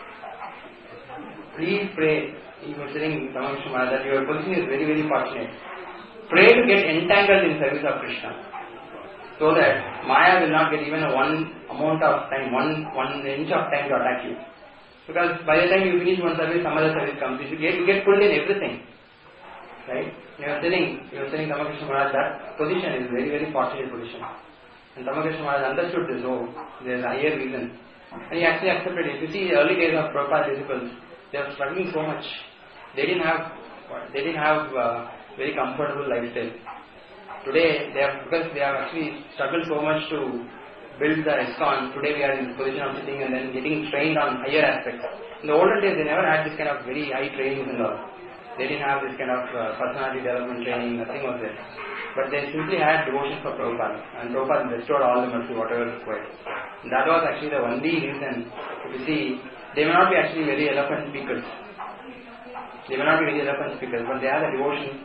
Please pray. He was saying, Ramamishra, that your position is very, very fortunate. Pray to get entangled in service of Krishna, so that Maya will not get even a one amount of time, one one inch of time to attack you. Because by the time you finish one service, some other service comes. You get you get pulled in everything, right? You are telling you are telling Ramakrishna Maharaj that position is very very fortunate position, and Ramakrishna Maharaj understood this. Oh, there is a higher reason, and he actually accepted it. You see, the early days of Prabhupada's disciples, they were struggling so much. They didn't have they didn't have uh, very comfortable lifestyle. Today, they have, because they have actually struggled so much to build the ISKCON, today we are in the position of sitting and then getting trained on higher aspects. In the olden days, they never had this kind of very high training and all. They didn't have this kind of uh, personality development training, nothing was there. But they simply had devotion for Prabhupada, and Prabhupada bestowed all the mercy, whatever required. And that was actually the only reason. If you see, they may not be actually very eloquent speakers. They may not be very eloquent speakers, but they have a devotion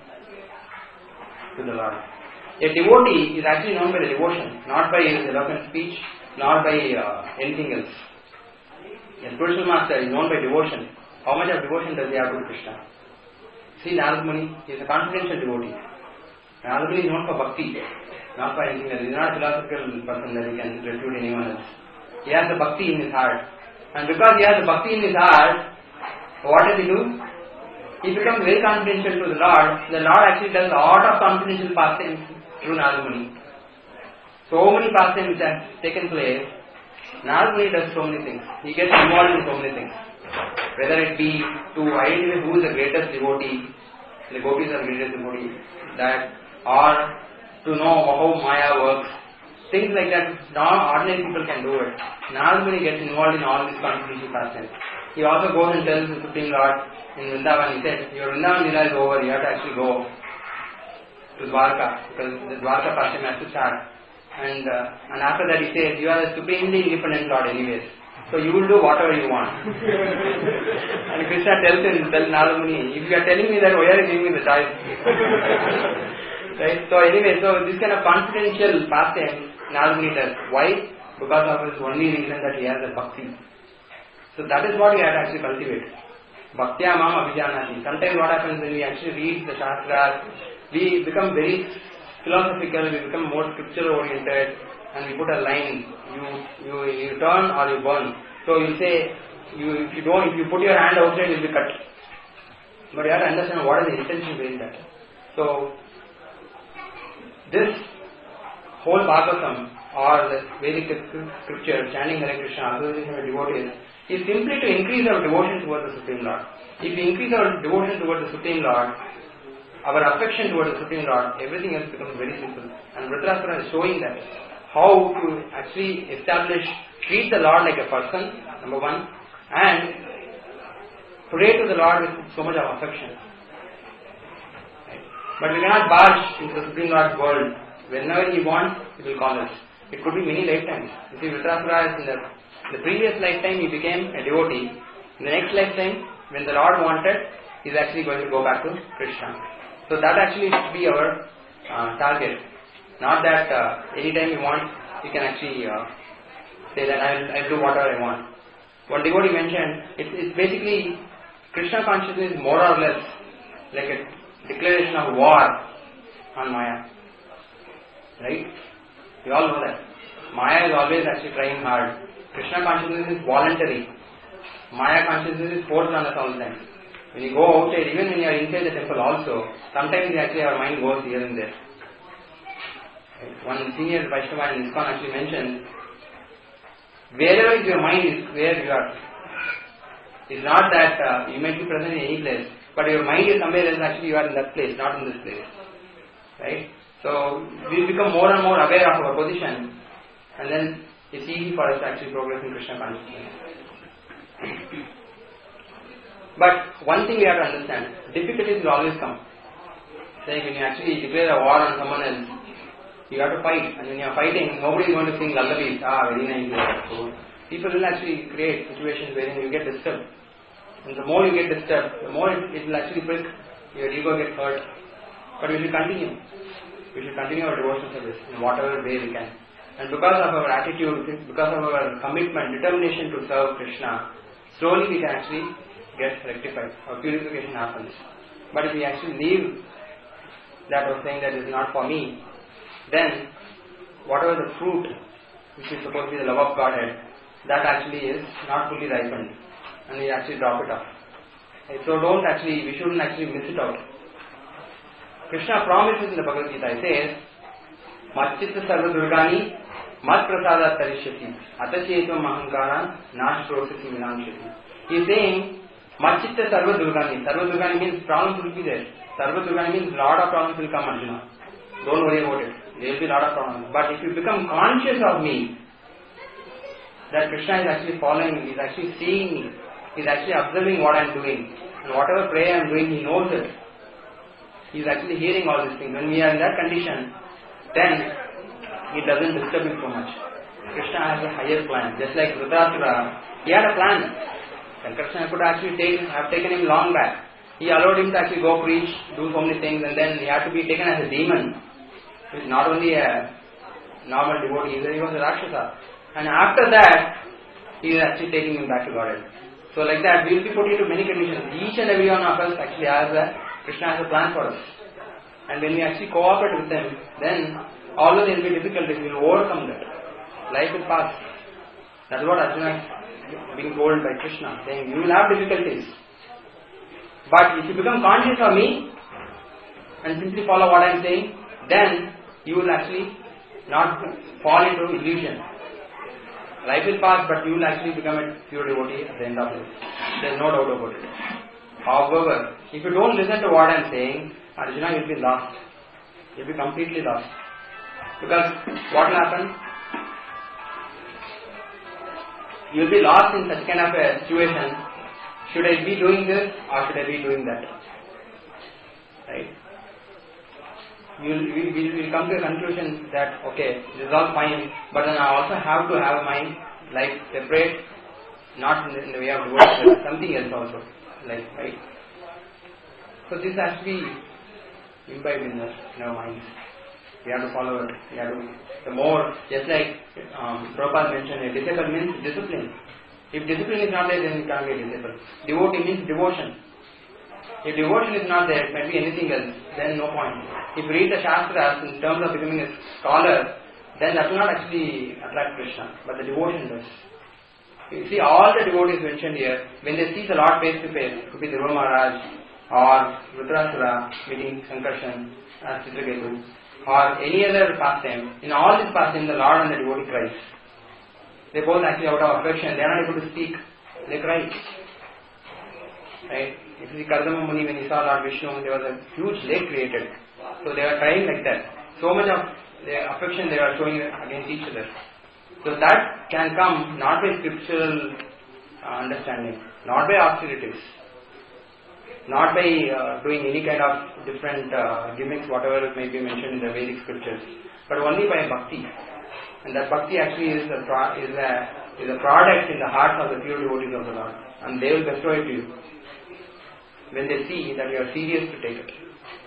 to the Lord. A devotee is actually known by the devotion, not by his eloquent speech, not by uh, anything else. A spiritual master is known by devotion. How much of devotion does he have to Krishna? See, Narad Muni is a confidential devotee. Narad Muni is known for bhakti, not for anything else. He is not a philosophical person that he can refute anyone else. He has the bhakti in his heart. And because he has the bhakti in his heart, what does he do? He becomes very confidential to the Lord. The Lord actually does a lot of confidential pastimes through Narad Muni. So many pastimes have taken place. Narad Muni does so many things. He gets involved in so many things. Whether it be to identify who is the greatest devotee, the gopis are the greatest devotee, that, or to know how Maya works. Things like that, not ordinary people can do it. Narad Muni gets involved in all these confidential pastimes. He also goes and tells the Supreme Lord in Vrindavan, he said, your Vrindavan Leela is over, you have to actually go to Dwarka, because the Dwarka pastime has to start. And uh, and after that he says, you are a supremely independent Lord anyways, so you will do whatever you want. And Krishna tells him, tells Narad Muni, if you are telling me that, why are you giving me the choice? Right? So anyway, so this kind of confidential pastime Narad Muni does. Why? Because of his only reason that he has a bhakti. So that is what we have to actually cultivate. Bhaktya mam abhijanati. Sometimes what happens when we actually read the Shastras, we become very philosophical, we become more scripture oriented, and we put a line, you you you turn or you burn. So you say, you if you don't, if you put your hand outside, it will be cut. But you have to understand what is the intention behind that. So this whole Bhagavatam or the Vedic scripture, chanting Hare Krishna, association with devotees, is simply to increase our devotion towards the Supreme Lord. If we increase our devotion towards the Supreme Lord, our affection towards the Supreme Lord, everything else becomes very simple. And Dhritarashtra is showing that how to actually establish, treat the Lord like a person, number one, and pray to the Lord with so much of affection. Right? But we cannot barge into the Supreme Lord's world. Whenever He wants, He will call us. It could be many lifetimes. You see, Dhritarashtra is in the In the previous lifetime he became a devotee. In the next lifetime, when the Lord wanted, he is actually going to go back to Krishna. So that actually should be our uh, target. Not that uh, anytime you want, you can actually uh, say that I will I'll do whatever I want. One devotee mentioned, it's, it's basically Krishna consciousness is more or less like a declaration of war on Maya. Right? We all know that. Maya is always actually trying hard. Krishna consciousness is voluntary. Maya consciousness is forced on us all the time. When you go outside, even when you are inside the temple also, sometimes actually our mind goes here and there. Right? One senior Vaishnava in ISKCON actually mentioned, wherever your mind is, where you are. It's not that uh, you may be present in any place, but your mind is somewhere else, actually you are in that place, not in this place. Right? So, we become more and more aware of our position, and then it's easy for us to actually progress in Krishna consciousness. But one thing we have to understand, difficulties will always come. Like when you actually declare a war on someone else, you have to fight, and when you are fighting, nobody is going to sing lullabies. Ah, very nice. So people will actually create situations wherein you get disturbed. And the more you get disturbed, the more it, it will actually prick, your ego gets hurt. But we should continue. We should continue our devotional service in whatever way we can. And because of our attitude, because of our commitment, determination to serve Krishna, slowly we can actually get rectified. Our purification happens. But if we actually leave that of saying that is not for me, then whatever the fruit which is supposed to be the love of Godhead, that actually is not fully ripened, and we actually drop it off. Okay, so don't actually, we shouldn't actually miss it out. Krishna promises in the Bhagavad Gita, he says, Matchitta sarva durgani mat prasada tarishyati atachetam ahankara nash prosati vinamshati. He is saying, Matchitta sarva durgani. Sarva durgani means problems will be there. Sarva durgani means lot of problems will come, Arjuna. Don't worry about it. There will be a lot of problems. But if you become conscious of me, that Krishna is actually following me, he is actually seeing me, he is actually observing what I am doing, and whatever prayer I am doing, he knows it. He is actually hearing all these things. When we are in that condition, then it doesn't disturb him so much. Krishna has a higher plan. Just like Dhritarashtra, he had a plan. And Krishna could actually take, have taken him long back. He allowed him to actually go preach, do so many things, and then he had to be taken as a demon. He was not only a normal devotee, he was a Rakshasa. And after that, he is actually taking him back to Godhead. So like that, we will be put into many conditions. Each and every one of us actually has a, Krishna has a plan for us. And when we actually cooperate with them, then although there will be difficulties, we will overcome that. Life will pass. That is what Arjuna is being told by Krishna, saying, you will have difficulties. But if you become conscious of me, and simply follow what I am saying, then you will actually not fall into illusion. Life will pass, but you will actually become a pure devotee at the end of it. There is no doubt about it. However, if you don't listen to what I am saying, Arjuna will be lost. You will be completely lost. Because what will happen? You will be lost in such kind of a situation. Should I be doing this or should I be doing that? Right? We will come to a conclusion that, okay, this is all fine, but then I also have to have my life separate, not in the, in the way of devotion, something else also. Like, right? So this has to be imbibed in, the, in our minds. We have to follow it. We have to, the more, just like um, Prabhupada mentioned, a disciple means discipline. If discipline is not there, then it can't be a disciple. Devotee means devotion. If devotion is not there, it might be anything else, then no point. If you read the Shastras in terms of becoming a scholar, then that will not actually attract Krishna, but the devotion does. You see, all the devotees mentioned here, when they see the Lord face to face, it could be Dhruva Maharaj, or Dhritarashtra meeting Sankarshan as Chitraketu, or any other pastime, in all these pastimes, the Lord and the devotee cries. They both actually out of affection, they are not able to speak, they cry. Right? If you see Kardama Muni, when he saw Lord Vishnu, there was a huge lake created. So they were crying like that. So much of their affection they were showing against each other. So that can come not by scriptural uh, understanding, not by austerities, not by uh, doing any kind of different uh, gimmicks, whatever may be mentioned in the Vedic scriptures, but only by bhakti. And that bhakti actually is a, pro- is a, is a product in the hearts of the pure devotees of the Lord. And they will bestow it to you when they see that you are serious to take it.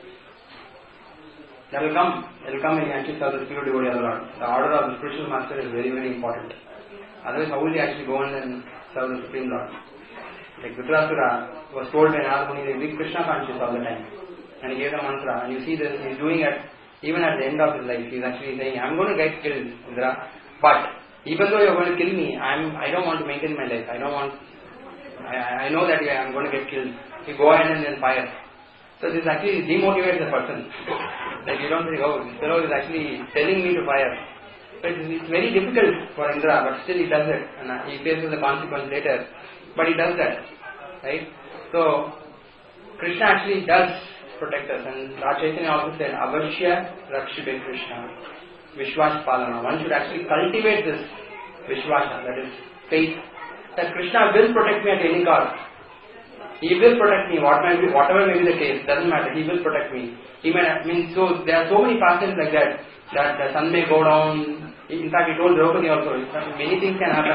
That will come. That will come when you actually serve the pure devotee of the Lord. The order of the spiritual master is very, very important. Otherwise, how will you actually go on and serve the Supreme Lord? Like Dhritarashtra was told by Narada Muni, he is Krishna conscious all the time. And he gave the mantra. And you see this, he is doing it even at the end of his life. He is actually saying, I am going to get killed, Indra. But even though you are going to kill me, I am. I don't want to maintain my life. I don't want. I, I know that I am going to get killed. You go ahead and then fire. So this actually demotivates the person. Like you don't say, oh, this fellow is actually telling me to fire. So it's, it's very difficult for Indra, but still he does it. And he faces the consequence later. But he does that. Right? So, Krishna actually does protect us. And Lord Chaitanya also said, Avashya Rakshite Krishna. Vishwas Palana. One should actually cultivate this Vishwasa, that is faith, that Krishna will protect me at any cost. He will protect me, what may be, whatever may be the case, doesn't matter, He will protect me. He may, I mean, so there are so many pastimes like that, that the sun may go down. In fact, He told Draupadi also, many things can happen.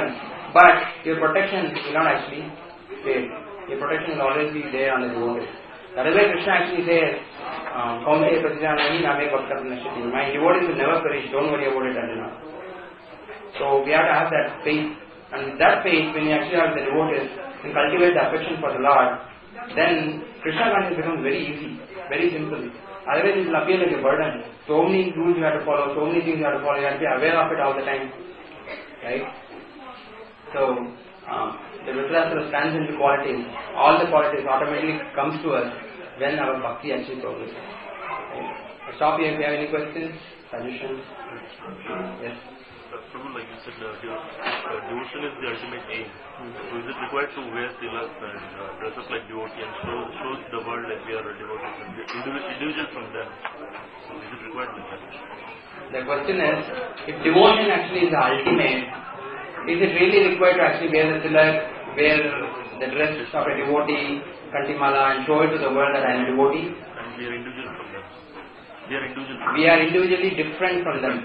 but your protection will not actually fade. Your protection will always be there on the devotee. That is why Krishna actually says, Kaunteya Pratijanani Name Bhakta Nashati. My devotees will never perish, don't worry about it, Arjuna. So we have to have that faith. And with that faith, when you actually have the devotees and cultivate the affection for the Lord, then Krishna consciousness becomes very easy, very simple. Otherwise it will appear like a burden. So many rules you have to follow, so many things you have to follow, you have to be aware of it all the time. Right? So, um, the Dhritarashtra stands into qualities. All the qualities automatically comes to us when our bhakti actually progresses. Right? I'll stop here if you have any questions, suggestions. Yes? Prabhu, like you said, uh, uh, devotion is the ultimate aim. Mm-hmm. So is it required to wear tilak and uh, dress up like devotee and show, show the world that we are a devotee and individual, individual from them? So is it required to that? The question is, if devotion actually is the ultimate, is it really required to actually wear the tilak, wear the dress of a devotee, kantimala, and show it to the world that I am a devotee? And we are individual from them. We are individual. From we are individually different from them.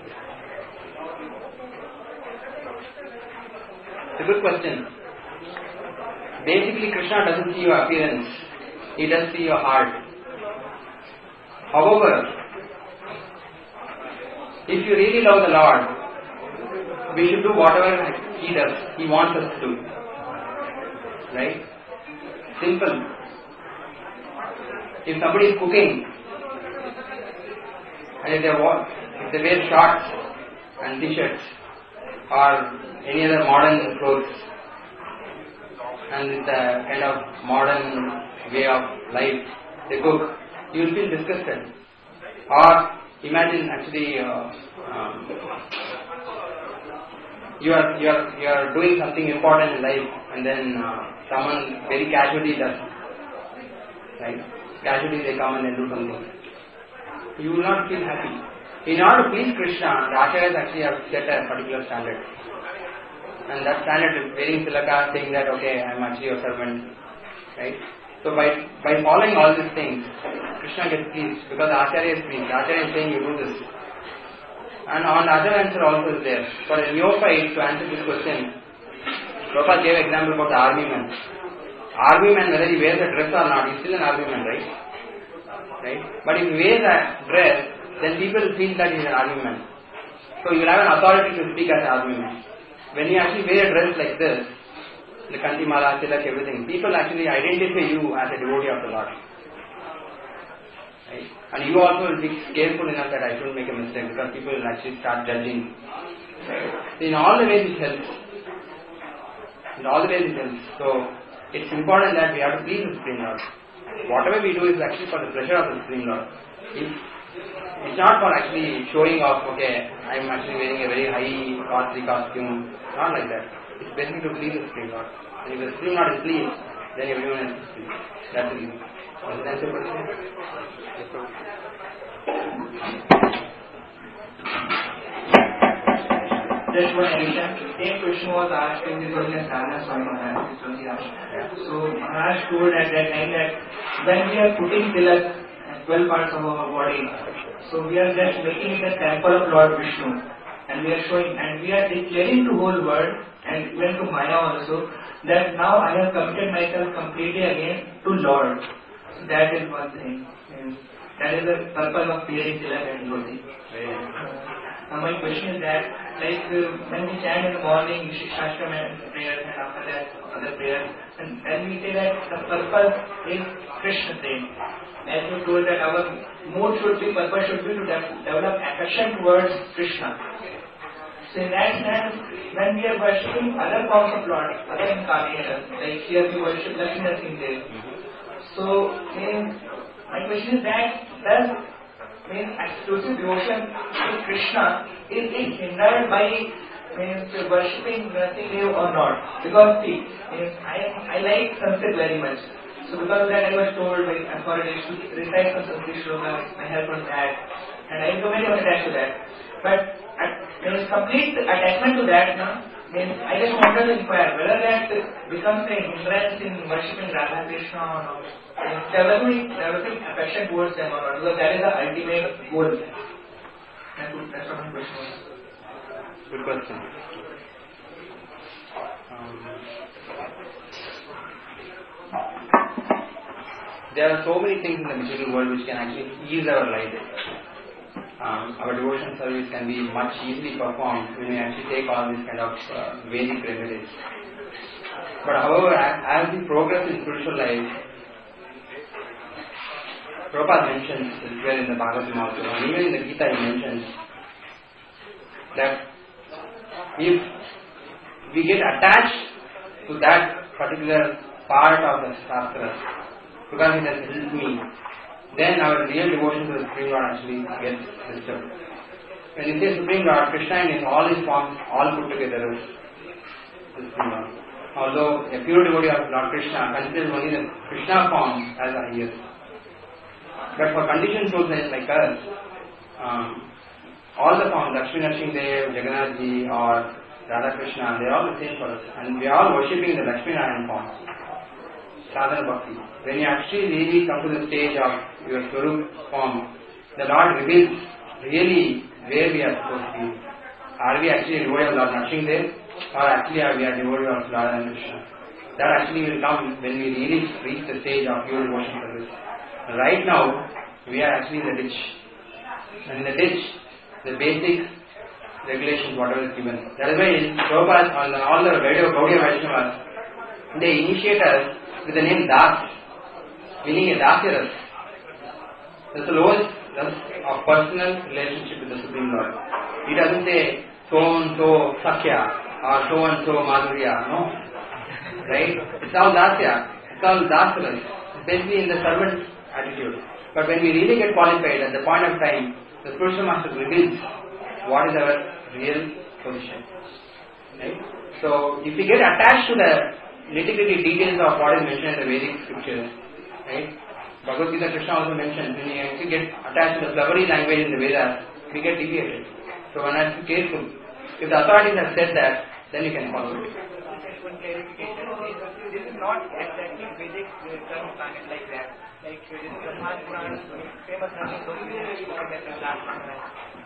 It's a good question. Basically, Krishna doesn't see your appearance. He does see your heart. However, if you really love the Lord, we should do whatever He does. He wants us to do. Right? Simple. If somebody is cooking, and if they, walk, if they wear shorts and t-shirts, or any other modern clothes, and with a kind of modern way of life, they cook, you will feel disgusted. Or imagine actually uh, um, you are you are you are doing something important in life, and then uh, someone very casually does, right? Casually they come and they do something. You will not feel happy. In order to please Krishna, the acharyas actually have set a particular standard. And that standard is wearing tilaka, saying that, okay, I am actually your servant. Right? So by by following all these things, Krishna gets pleased because the acharya is pleased. The acharya is saying you do this. And on the other answer also is there. For a neophyte to answer this question, Prabhupada gave an example about the army man. Army man, whether he wears a dress or not, he's still an army man, right? Right? But if he wears a dress, then people feel that he is an army man. So you will have an authority to speak as an army man. When you actually wear a dress like this, the kantimala, tilak, everything, people actually identify you as a devotee of the Lord. Right? And you also will be careful enough that I shouldn't make a mistake, because people will actually start judging. So in all the ways it helps. In all the ways it helps. So it's important that we have to please the Supreme Lord. Whatever we do is actually for the pleasure of the Supreme Lord. It's, it's not for actually showing off, okay, I'm actually wearing a very high costly costume. Not like that. It's basically to please the Supreme Lord. And if the Supreme Lord is pleased, then everyone else is pleased. That's the reason. Does that answer your question? Yes, sir. Just one addition. Same question was asked in the question Sadhana Swami Maharaj. So Maharaj told at that time that when we are putting tilak twelve parts of our body, so we are just making the temple of Lord Vishnu, and we are showing and we are declaring to whole world and even to Maya also that now I have committed myself completely again to Lord. So that is one thing. And that is the purpose of wearing tilak and dhoti. Now my question is that, like uh, when we chant in the morning, Shastram and prayers, and after that other prayers, and then we say that the purpose is Krishna thing. As you told that our mood should be, purpose should be to de- develop affection towards Krishna. So in that sense, when we are worshipping other forms of Lord, other incarnations, like here we worship Lakshmi Narasimha. So means, my question is that does means exclusive devotion to Krishna, is it hindered by means worshipping Narasimha or not? Because see, means I I like Sanskrit very much. So because of that I was told by authorities to recite some Sanskrit shlokas, I help on that, and I am very much attached to that. But at, means complete attachment to that now, means I just wanted to inquire whether that becomes a hindrance in worshipping Radha Krishna or not. Developing, developing affection towards them or not, because that is the ultimate goal. That's what my question was. Good question. there are so many things in the material world which can actually ease our life. Um, our devotion service can be much easily performed when we actually take all these kind of uh, Vedic remedies. But however, as, as we progress in spiritual life, Prabhupada mentions as well in the Bhagavatam also, and even in the Gita he mentions that if we get attached to that particular part of the Shastra, because it has helped me, then our real devotion to the Supreme Lord actually gets disturbed. When you say Supreme Lord, Krishna in all his forms, all put together is the Supreme Lord. Although a pure devotee of Lord Krishna considers only the Krishna form as the highest. But for conditioned souls like us, um, all the forms, Lakshmi Narasimha, Jagannath Ji or Radha Krishna, they are all the same for us. And we are all worshipping the Lakshmi Narayan form. Sadhana Bhakti. When you actually really come to the stage of your Swarup form, the Lord reveals really where we are supposed to be. Are we actually a devotee of Lord Narasimha, or actually are we a devotee of Lord Krishna? That actually will come when we really reach the stage of pure devotion service. Right now, we are actually in the ditch. And in the ditch, the basic regulations, whatever is given. That is why Prabhupada, on the, all the radio Gaudiya Vaishnavas, they initiate us with the name Das, meaning a Dasyaras. That's the lowest level of personal relationship with the Supreme Lord. He doesn't say so and so Sakya or so and so Madhurya, no. Right? It's all Dasya. It's all Dasyaras. It's basically in the servant attitude. But when we really get qualified at the point of time, the spiritual master reveals what is our real position. Right? So if we get attached to the nitty-gritty details of what is mentioned in the Vedic scriptures, right? Bhagavad Gita Krishna also mentioned, when we actually get attached to the flowery language in the Vedas, we get deviated. So one has to be careful. If the authorities have said that, then you can follow it. One clarification, this is not exactly Vedic term planet like that. Like this is Brahman Purana, famous running those Vedic that last Maharaj.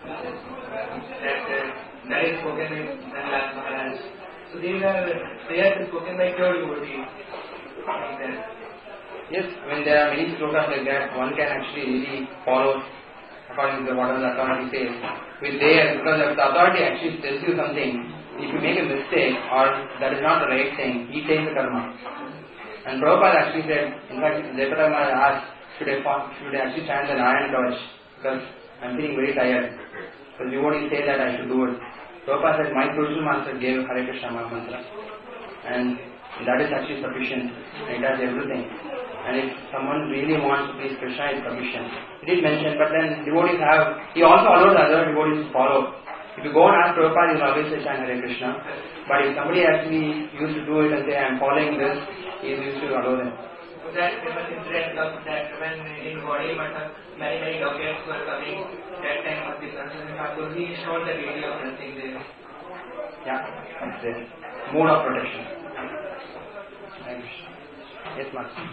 That, uh, that is spoken by last Maharaj. So these are prayers spoken by pure devotees. Like that. Yes, when there are many slokas like that, one can actually really follow according to whatever the authority says. With there, because if the authority actually tells you something, if you make a mistake or that is not the right thing, he takes the karma. And Prabhupada actually said, in fact, Jayapataka Maharaj asked, should I, should I actually chant the Narayan Kavach? Because I am feeling very tired. So devotees say that I should do it. Prabhupada said, my spiritual master gave Hare Krishna mantra. And that is actually sufficient. It has everything. And if someone really wants to please Krishna, it's sufficient. He did mention, but then devotees have, he also allowed the other devotees to follow. If you go and ask Prabhupada, he will always say chant Hare Krishna. But if somebody actually used to do it and say, I am following this, he used to allow them. So that famous incident of that when in Gaudi Matha, many, many documents were coming, that time of the Sanskrit Thakur, he showed the video of dancing there. Yeah, that's it. Mode of protection. Thanks. Yes, Master.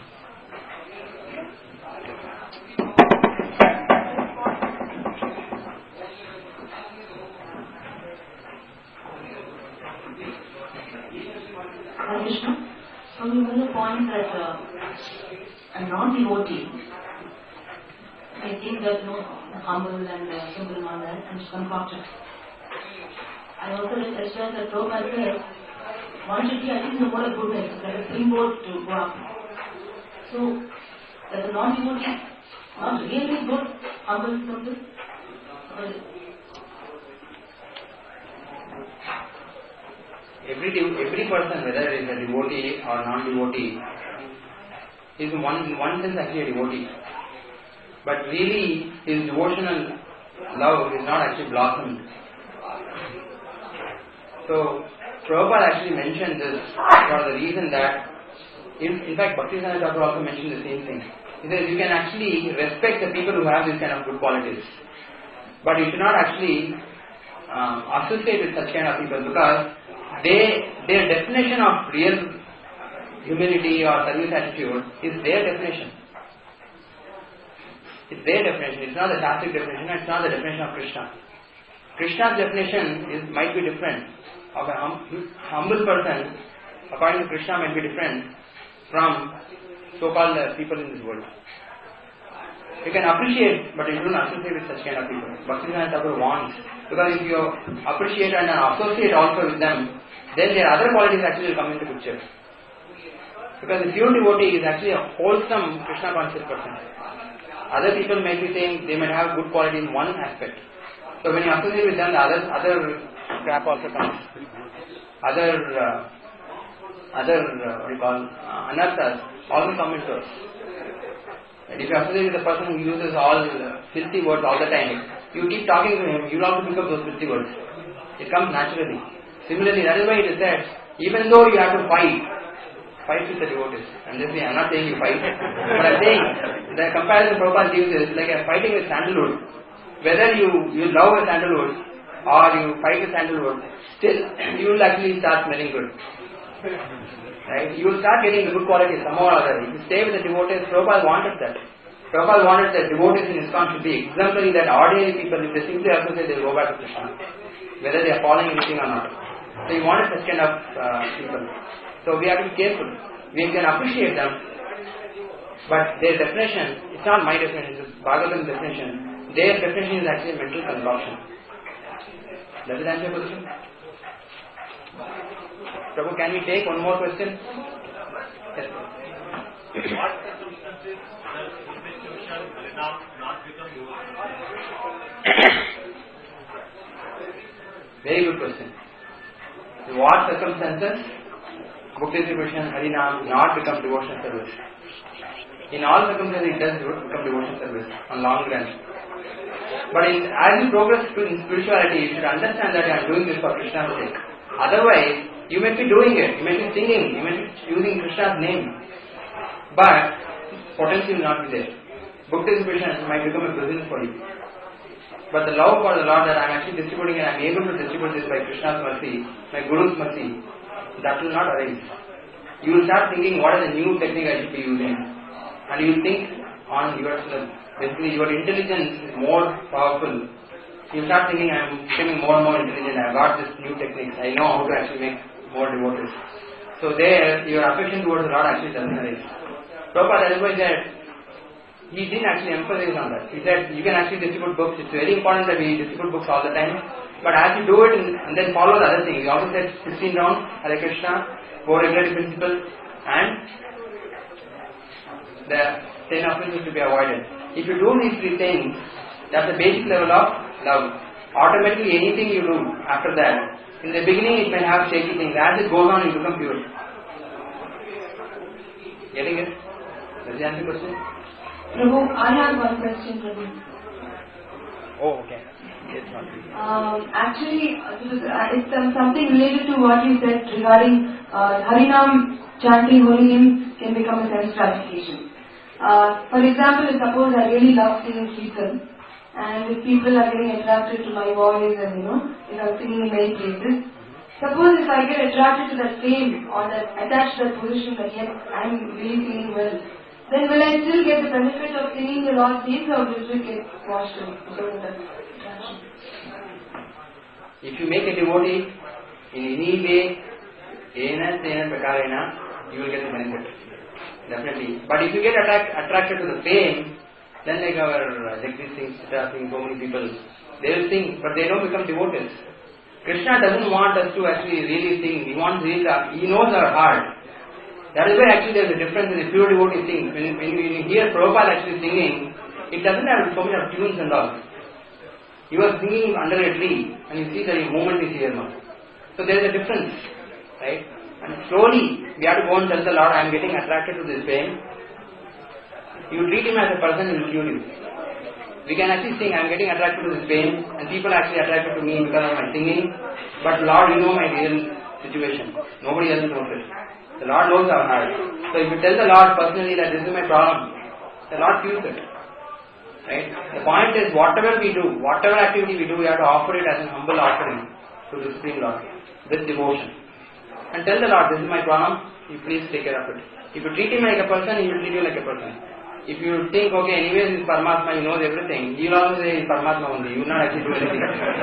Krishna. So you made a point that uh, a non-devotee may think that no, humble and uh, simple manner and concocted. I also read elsewhere that Prabhupada says one should be at least in the mode of goodness, like a springboard to go up. So, that the non-devotee not really good, humble, simple. Well, Every, every person, whether it is a devotee or non-devotee, is in one, in one sense actually a devotee. But really, his devotional love is not actually blossomed. So, Prabhupada actually mentioned this for the reason that, in, in fact, Bhakti-Siddhanta Thakur also mentioned the same thing. He says you can actually respect the people who have this kind of good qualities. But you should not actually um, associate with such kind of people, because they, their definition of real humility or service attitude is their definition. It's their definition. It's not the Shastric definition. It's not the definition of Krishna. Krishna's definition is might be different. Of a hum, humble person, according to Krishna, might be different from so-called uh, people in this world. You can appreciate, but you don't associate with such kind of people. Bhaktivinoda Thakur wants, because if you appreciate and associate also with them, then their other qualities actually will come into picture. Because the pure devotee is actually a wholesome Krishna conscious person. Other people may be saying they might have good quality in one aspect. So when you associate with them, the other other crap also comes. Other uh, other uh, what do you call uh, anarthas also come into us. And if you associate with a person who uses all uh, filthy words all the time, you keep talking to him, you will also pick up those filthy words. It comes naturally. Similarly, that is why it is said, even though you have to fight, fight with the devotees. I'm just saying, I'm not saying you fight, but I'm saying the comparison Prabhupada gives is like a fighting with sandalwood. Whether you, you love a sandalwood or you fight with sandalwood, still you will actually start smelling good. Right? You will start getting the good qualities somehow or other. If you stay with the devotees, Prabhupada wanted that. Prabhupada wanted that devotees in ISKCON should be exemplary, that ordinary people, if they simply associate, they will go back to Krishna, whether they are following anything or not. So he wanted such kind of uh, people. So we have to be careful. We can appreciate them, but their definition, it's not my definition, it's Bhagavatam's definition. Their definition is actually mental concoction. Does it answer your question? Prabhu, can we take one more question? Yes. What circumstances does institution Harinam not become devotional? Very good question. In what circumstances book distribution, Harinam not become devotional service? In all circumstances it does become devotional service on long run. But in, as you progress in spirituality, you should understand that I am doing this for Krishna's sake. Otherwise, you may be doing it, you may be singing, you may be using Krishna's name, but potential will not be there. Book distribution might become a business for you. But the love for the Lord, that I am actually distributing and I am able to distribute this by Krishna's mercy, my Guru's mercy, that will not arise. You will start thinking what is the new technique I should be using, and you will think on yourself. Basically, your intelligence is more powerful. You start thinking I am becoming more and more intelligent, I have got this new techniques, I know how to actually make more devotees. So there, your affection towards the Lord actually doesn't arise. Prabhupada, that is why that he didn't actually emphasize on that. He said, you can actually distribute books. It's very important that we distribute books all the time. But as you do it and, and then follow the other things. He also said sixteen rounds, Hare Krishna, four regulatory principles, and the ten offenses to be avoided. If you do these three things, that's the basic level of love. Automatically anything you do after that, in the beginning it may have shaky things. As it goes on, you become pure. Getting it? Does that answer the question? Prabhu, I have one question, Prabhu. Oh, okay. Yes, Um, actually, uh, it's um, something related to what you said regarding uh, Harinam chanting holy names can become a sense gratification. Uh, for example, suppose I really love singing Kirtan, and if people are getting attracted to my voice and you know, if I'm singing in many places, suppose if I get attracted to that fame or that attached to that position that yes, I'm really feeling well, then will I still get the benefit of singing the Lord's names, or will it get washed away because of that attraction? If you make a devotee in any way, ena tena prakarena, you will get the benefit. Definitely. But if you get attract, attracted to the fame, then like our Jagdish Singh, Sita Singh, so many people, they will sing, but they don't become devotees. Krishna doesn't want us to actually really sing. He wants really, he knows our heart. That is why actually there is a difference in the pure devotee sing. When, when you hear Prabhupada actually singing, it doesn't have so many of tunes and all. You are singing under a tree and you see that your movement is here now. So there is a difference, right? And slowly we have to go and tell the Lord, I am getting attracted to this fame. You treat him as a person, he will cure you. We can actually sing, I am getting attracted to this fame, and people are actually attracted to me because of my singing. But Lord, you know my real situation. Nobody else knows it. The Lord knows our heart. So if you tell the Lord personally that this is my problem, the Lord cures it. Right? The point is, whatever we do, whatever activity we do, we have to offer it as an humble offering to the Supreme Lord, with devotion. And tell the Lord, this is my problem, you please take care of it. If you treat him like a person, he will treat you like a person. If you think, okay, anyways, this Paramatma, he knows everything, he will also say, it's Paramatma only, you will not actually do anything.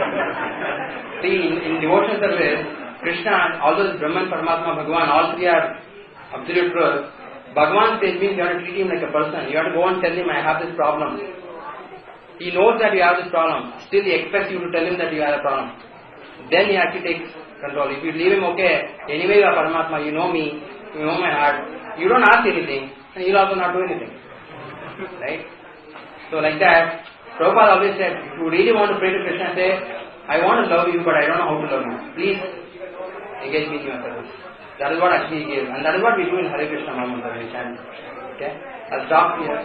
See, in, in devotional service, Krishna, although Brahman, Paramatma, Bhagavan, all three are absolute truth, Bhagavan stage means you have to treat him like a person. You have to go and tell him, I have this problem. He knows that you have this problem. Still he expects you to tell him that you have a problem. Then he actually takes control. If you leave him, okay, anyway you are Paramatma, you know me, you know my heart, you don't ask anything, and he will also not do anything. Right? So like that, Prabhupada always said, if you really want to pray to Krishna, say, I want to love you, but I don't know how to love you. Please engage me in your service. That is what actually he gave. And that is what we do in Hare Krishna Mahamantra when we chant. Okay? I'll stop here.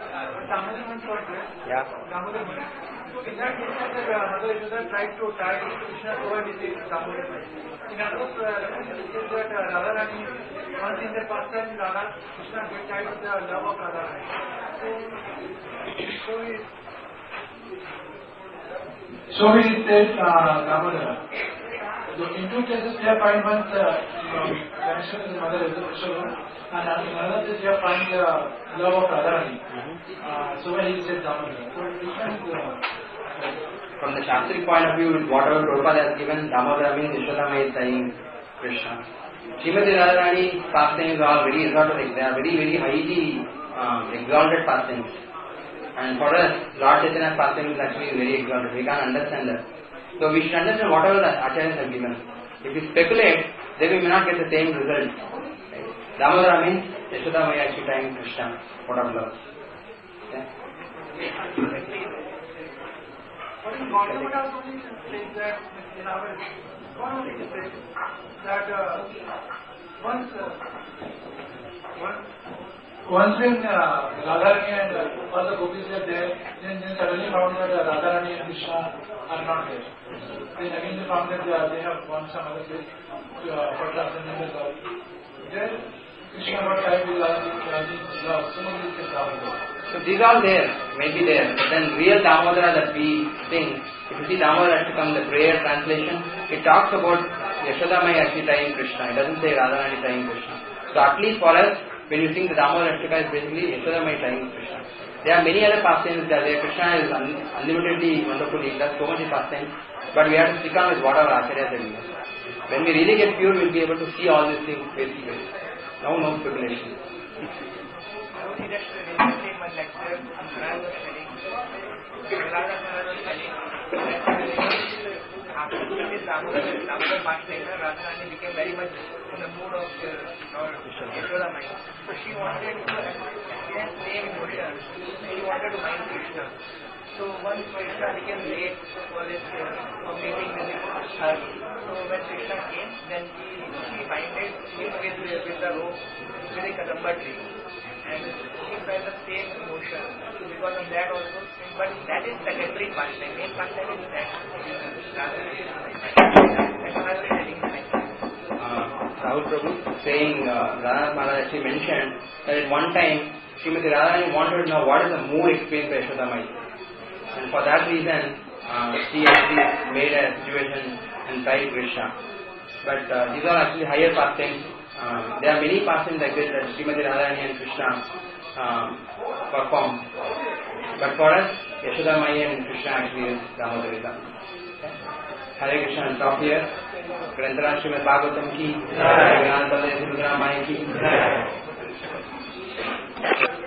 Yeah. In that case, Mother Yashoda tried to tie Krishna toward his Damodar. In other words, it says that Radharani, once in the pastime, Radha, Krishna get tied with the love of Radharani. So, so it So we said uh, Damodar. So in two cases we have find one connection with the mother Yashoda, and in another case we have find the love of Radharani. Uh, so when he said Damodar. So which one is the... From the Shastric point of view, whatever Prabhupada has given, Damodar means Yashoda Mai is saying Krishna. Srimati Radharani's pastimes are all very exalted. They are very, very highly um, exalted pastimes. And for us, Lord Chaitanya's pastime is actually very exalted. We can't understand that. So we should understand whatever the acharyas have given. If we speculate, then we may not get the same result. Right? Damodara means Yashoda Mai actually trying Krishna, what of love. Okay? But in Bhagavad also says that in our Bhagavad it says that uh, once uh, once Once when uh, Radharani and uh, all the gopis were there, then, then suddenly found that uh, Radharani and Krishna are not there. Then again they found that uh, they have gone some other place uh, for transcendental love. There Krishna got tied with Radharani's love. So many things are there. So these are there, may be there. But then real Damodara that we sing, if you see Damodara has to come, the prayer translation, it talks about Yashoda Mai actually trying Krishna. It doesn't say Radharani trying Krishna. So at least for us, when you sing the Damodara Ashtaka, is basically Yashoda Mai trying Krishna. There are many other pastimes that there. Krishna is un- unlimitedly wonderful. He does so many pastimes. But we have to stick on with what our acharyas are doing. When we really get pure, we will be able to see all these things face to face. No, no speculation. I see that recently in my lecture, Maharaj was telling, Maharaj was telling that after doing this Damodar, Damodar pastime, Radharani became very much in the mood of uh, Lord Yashoda Mai. So she wanted to experience same emotion. She wanted to mind Krishna. So once Krishna became late for this uh, for meeting with her, so when Krishna came, then he she binded him with, with the rope with a kadamba tree. And she felt the same emotion because of that also. But that is secondary pastime. Main pastime is that. Rather that's what I was telling you. Uh, Rahul Prabhu saying, uh, Radhanath Maharaj actually mentioned that at one time Srimati Radharani wanted to know what is the mood experienced by Yashoda Mai. And for that reason, uh, she actually made a situation and tried Krishna. But uh, these are actually higher pastimes. Uh, there are many pastimes like this that Srimati Radharani and Krishna um, perform. But for us, Yashoda Mai and Krishna actually is Damodarita. Okay? Hare Krishna, and stop here. Grantharaj Srimad Bhagavatam ki, Jai Gyanapalaya Sri Mai ki.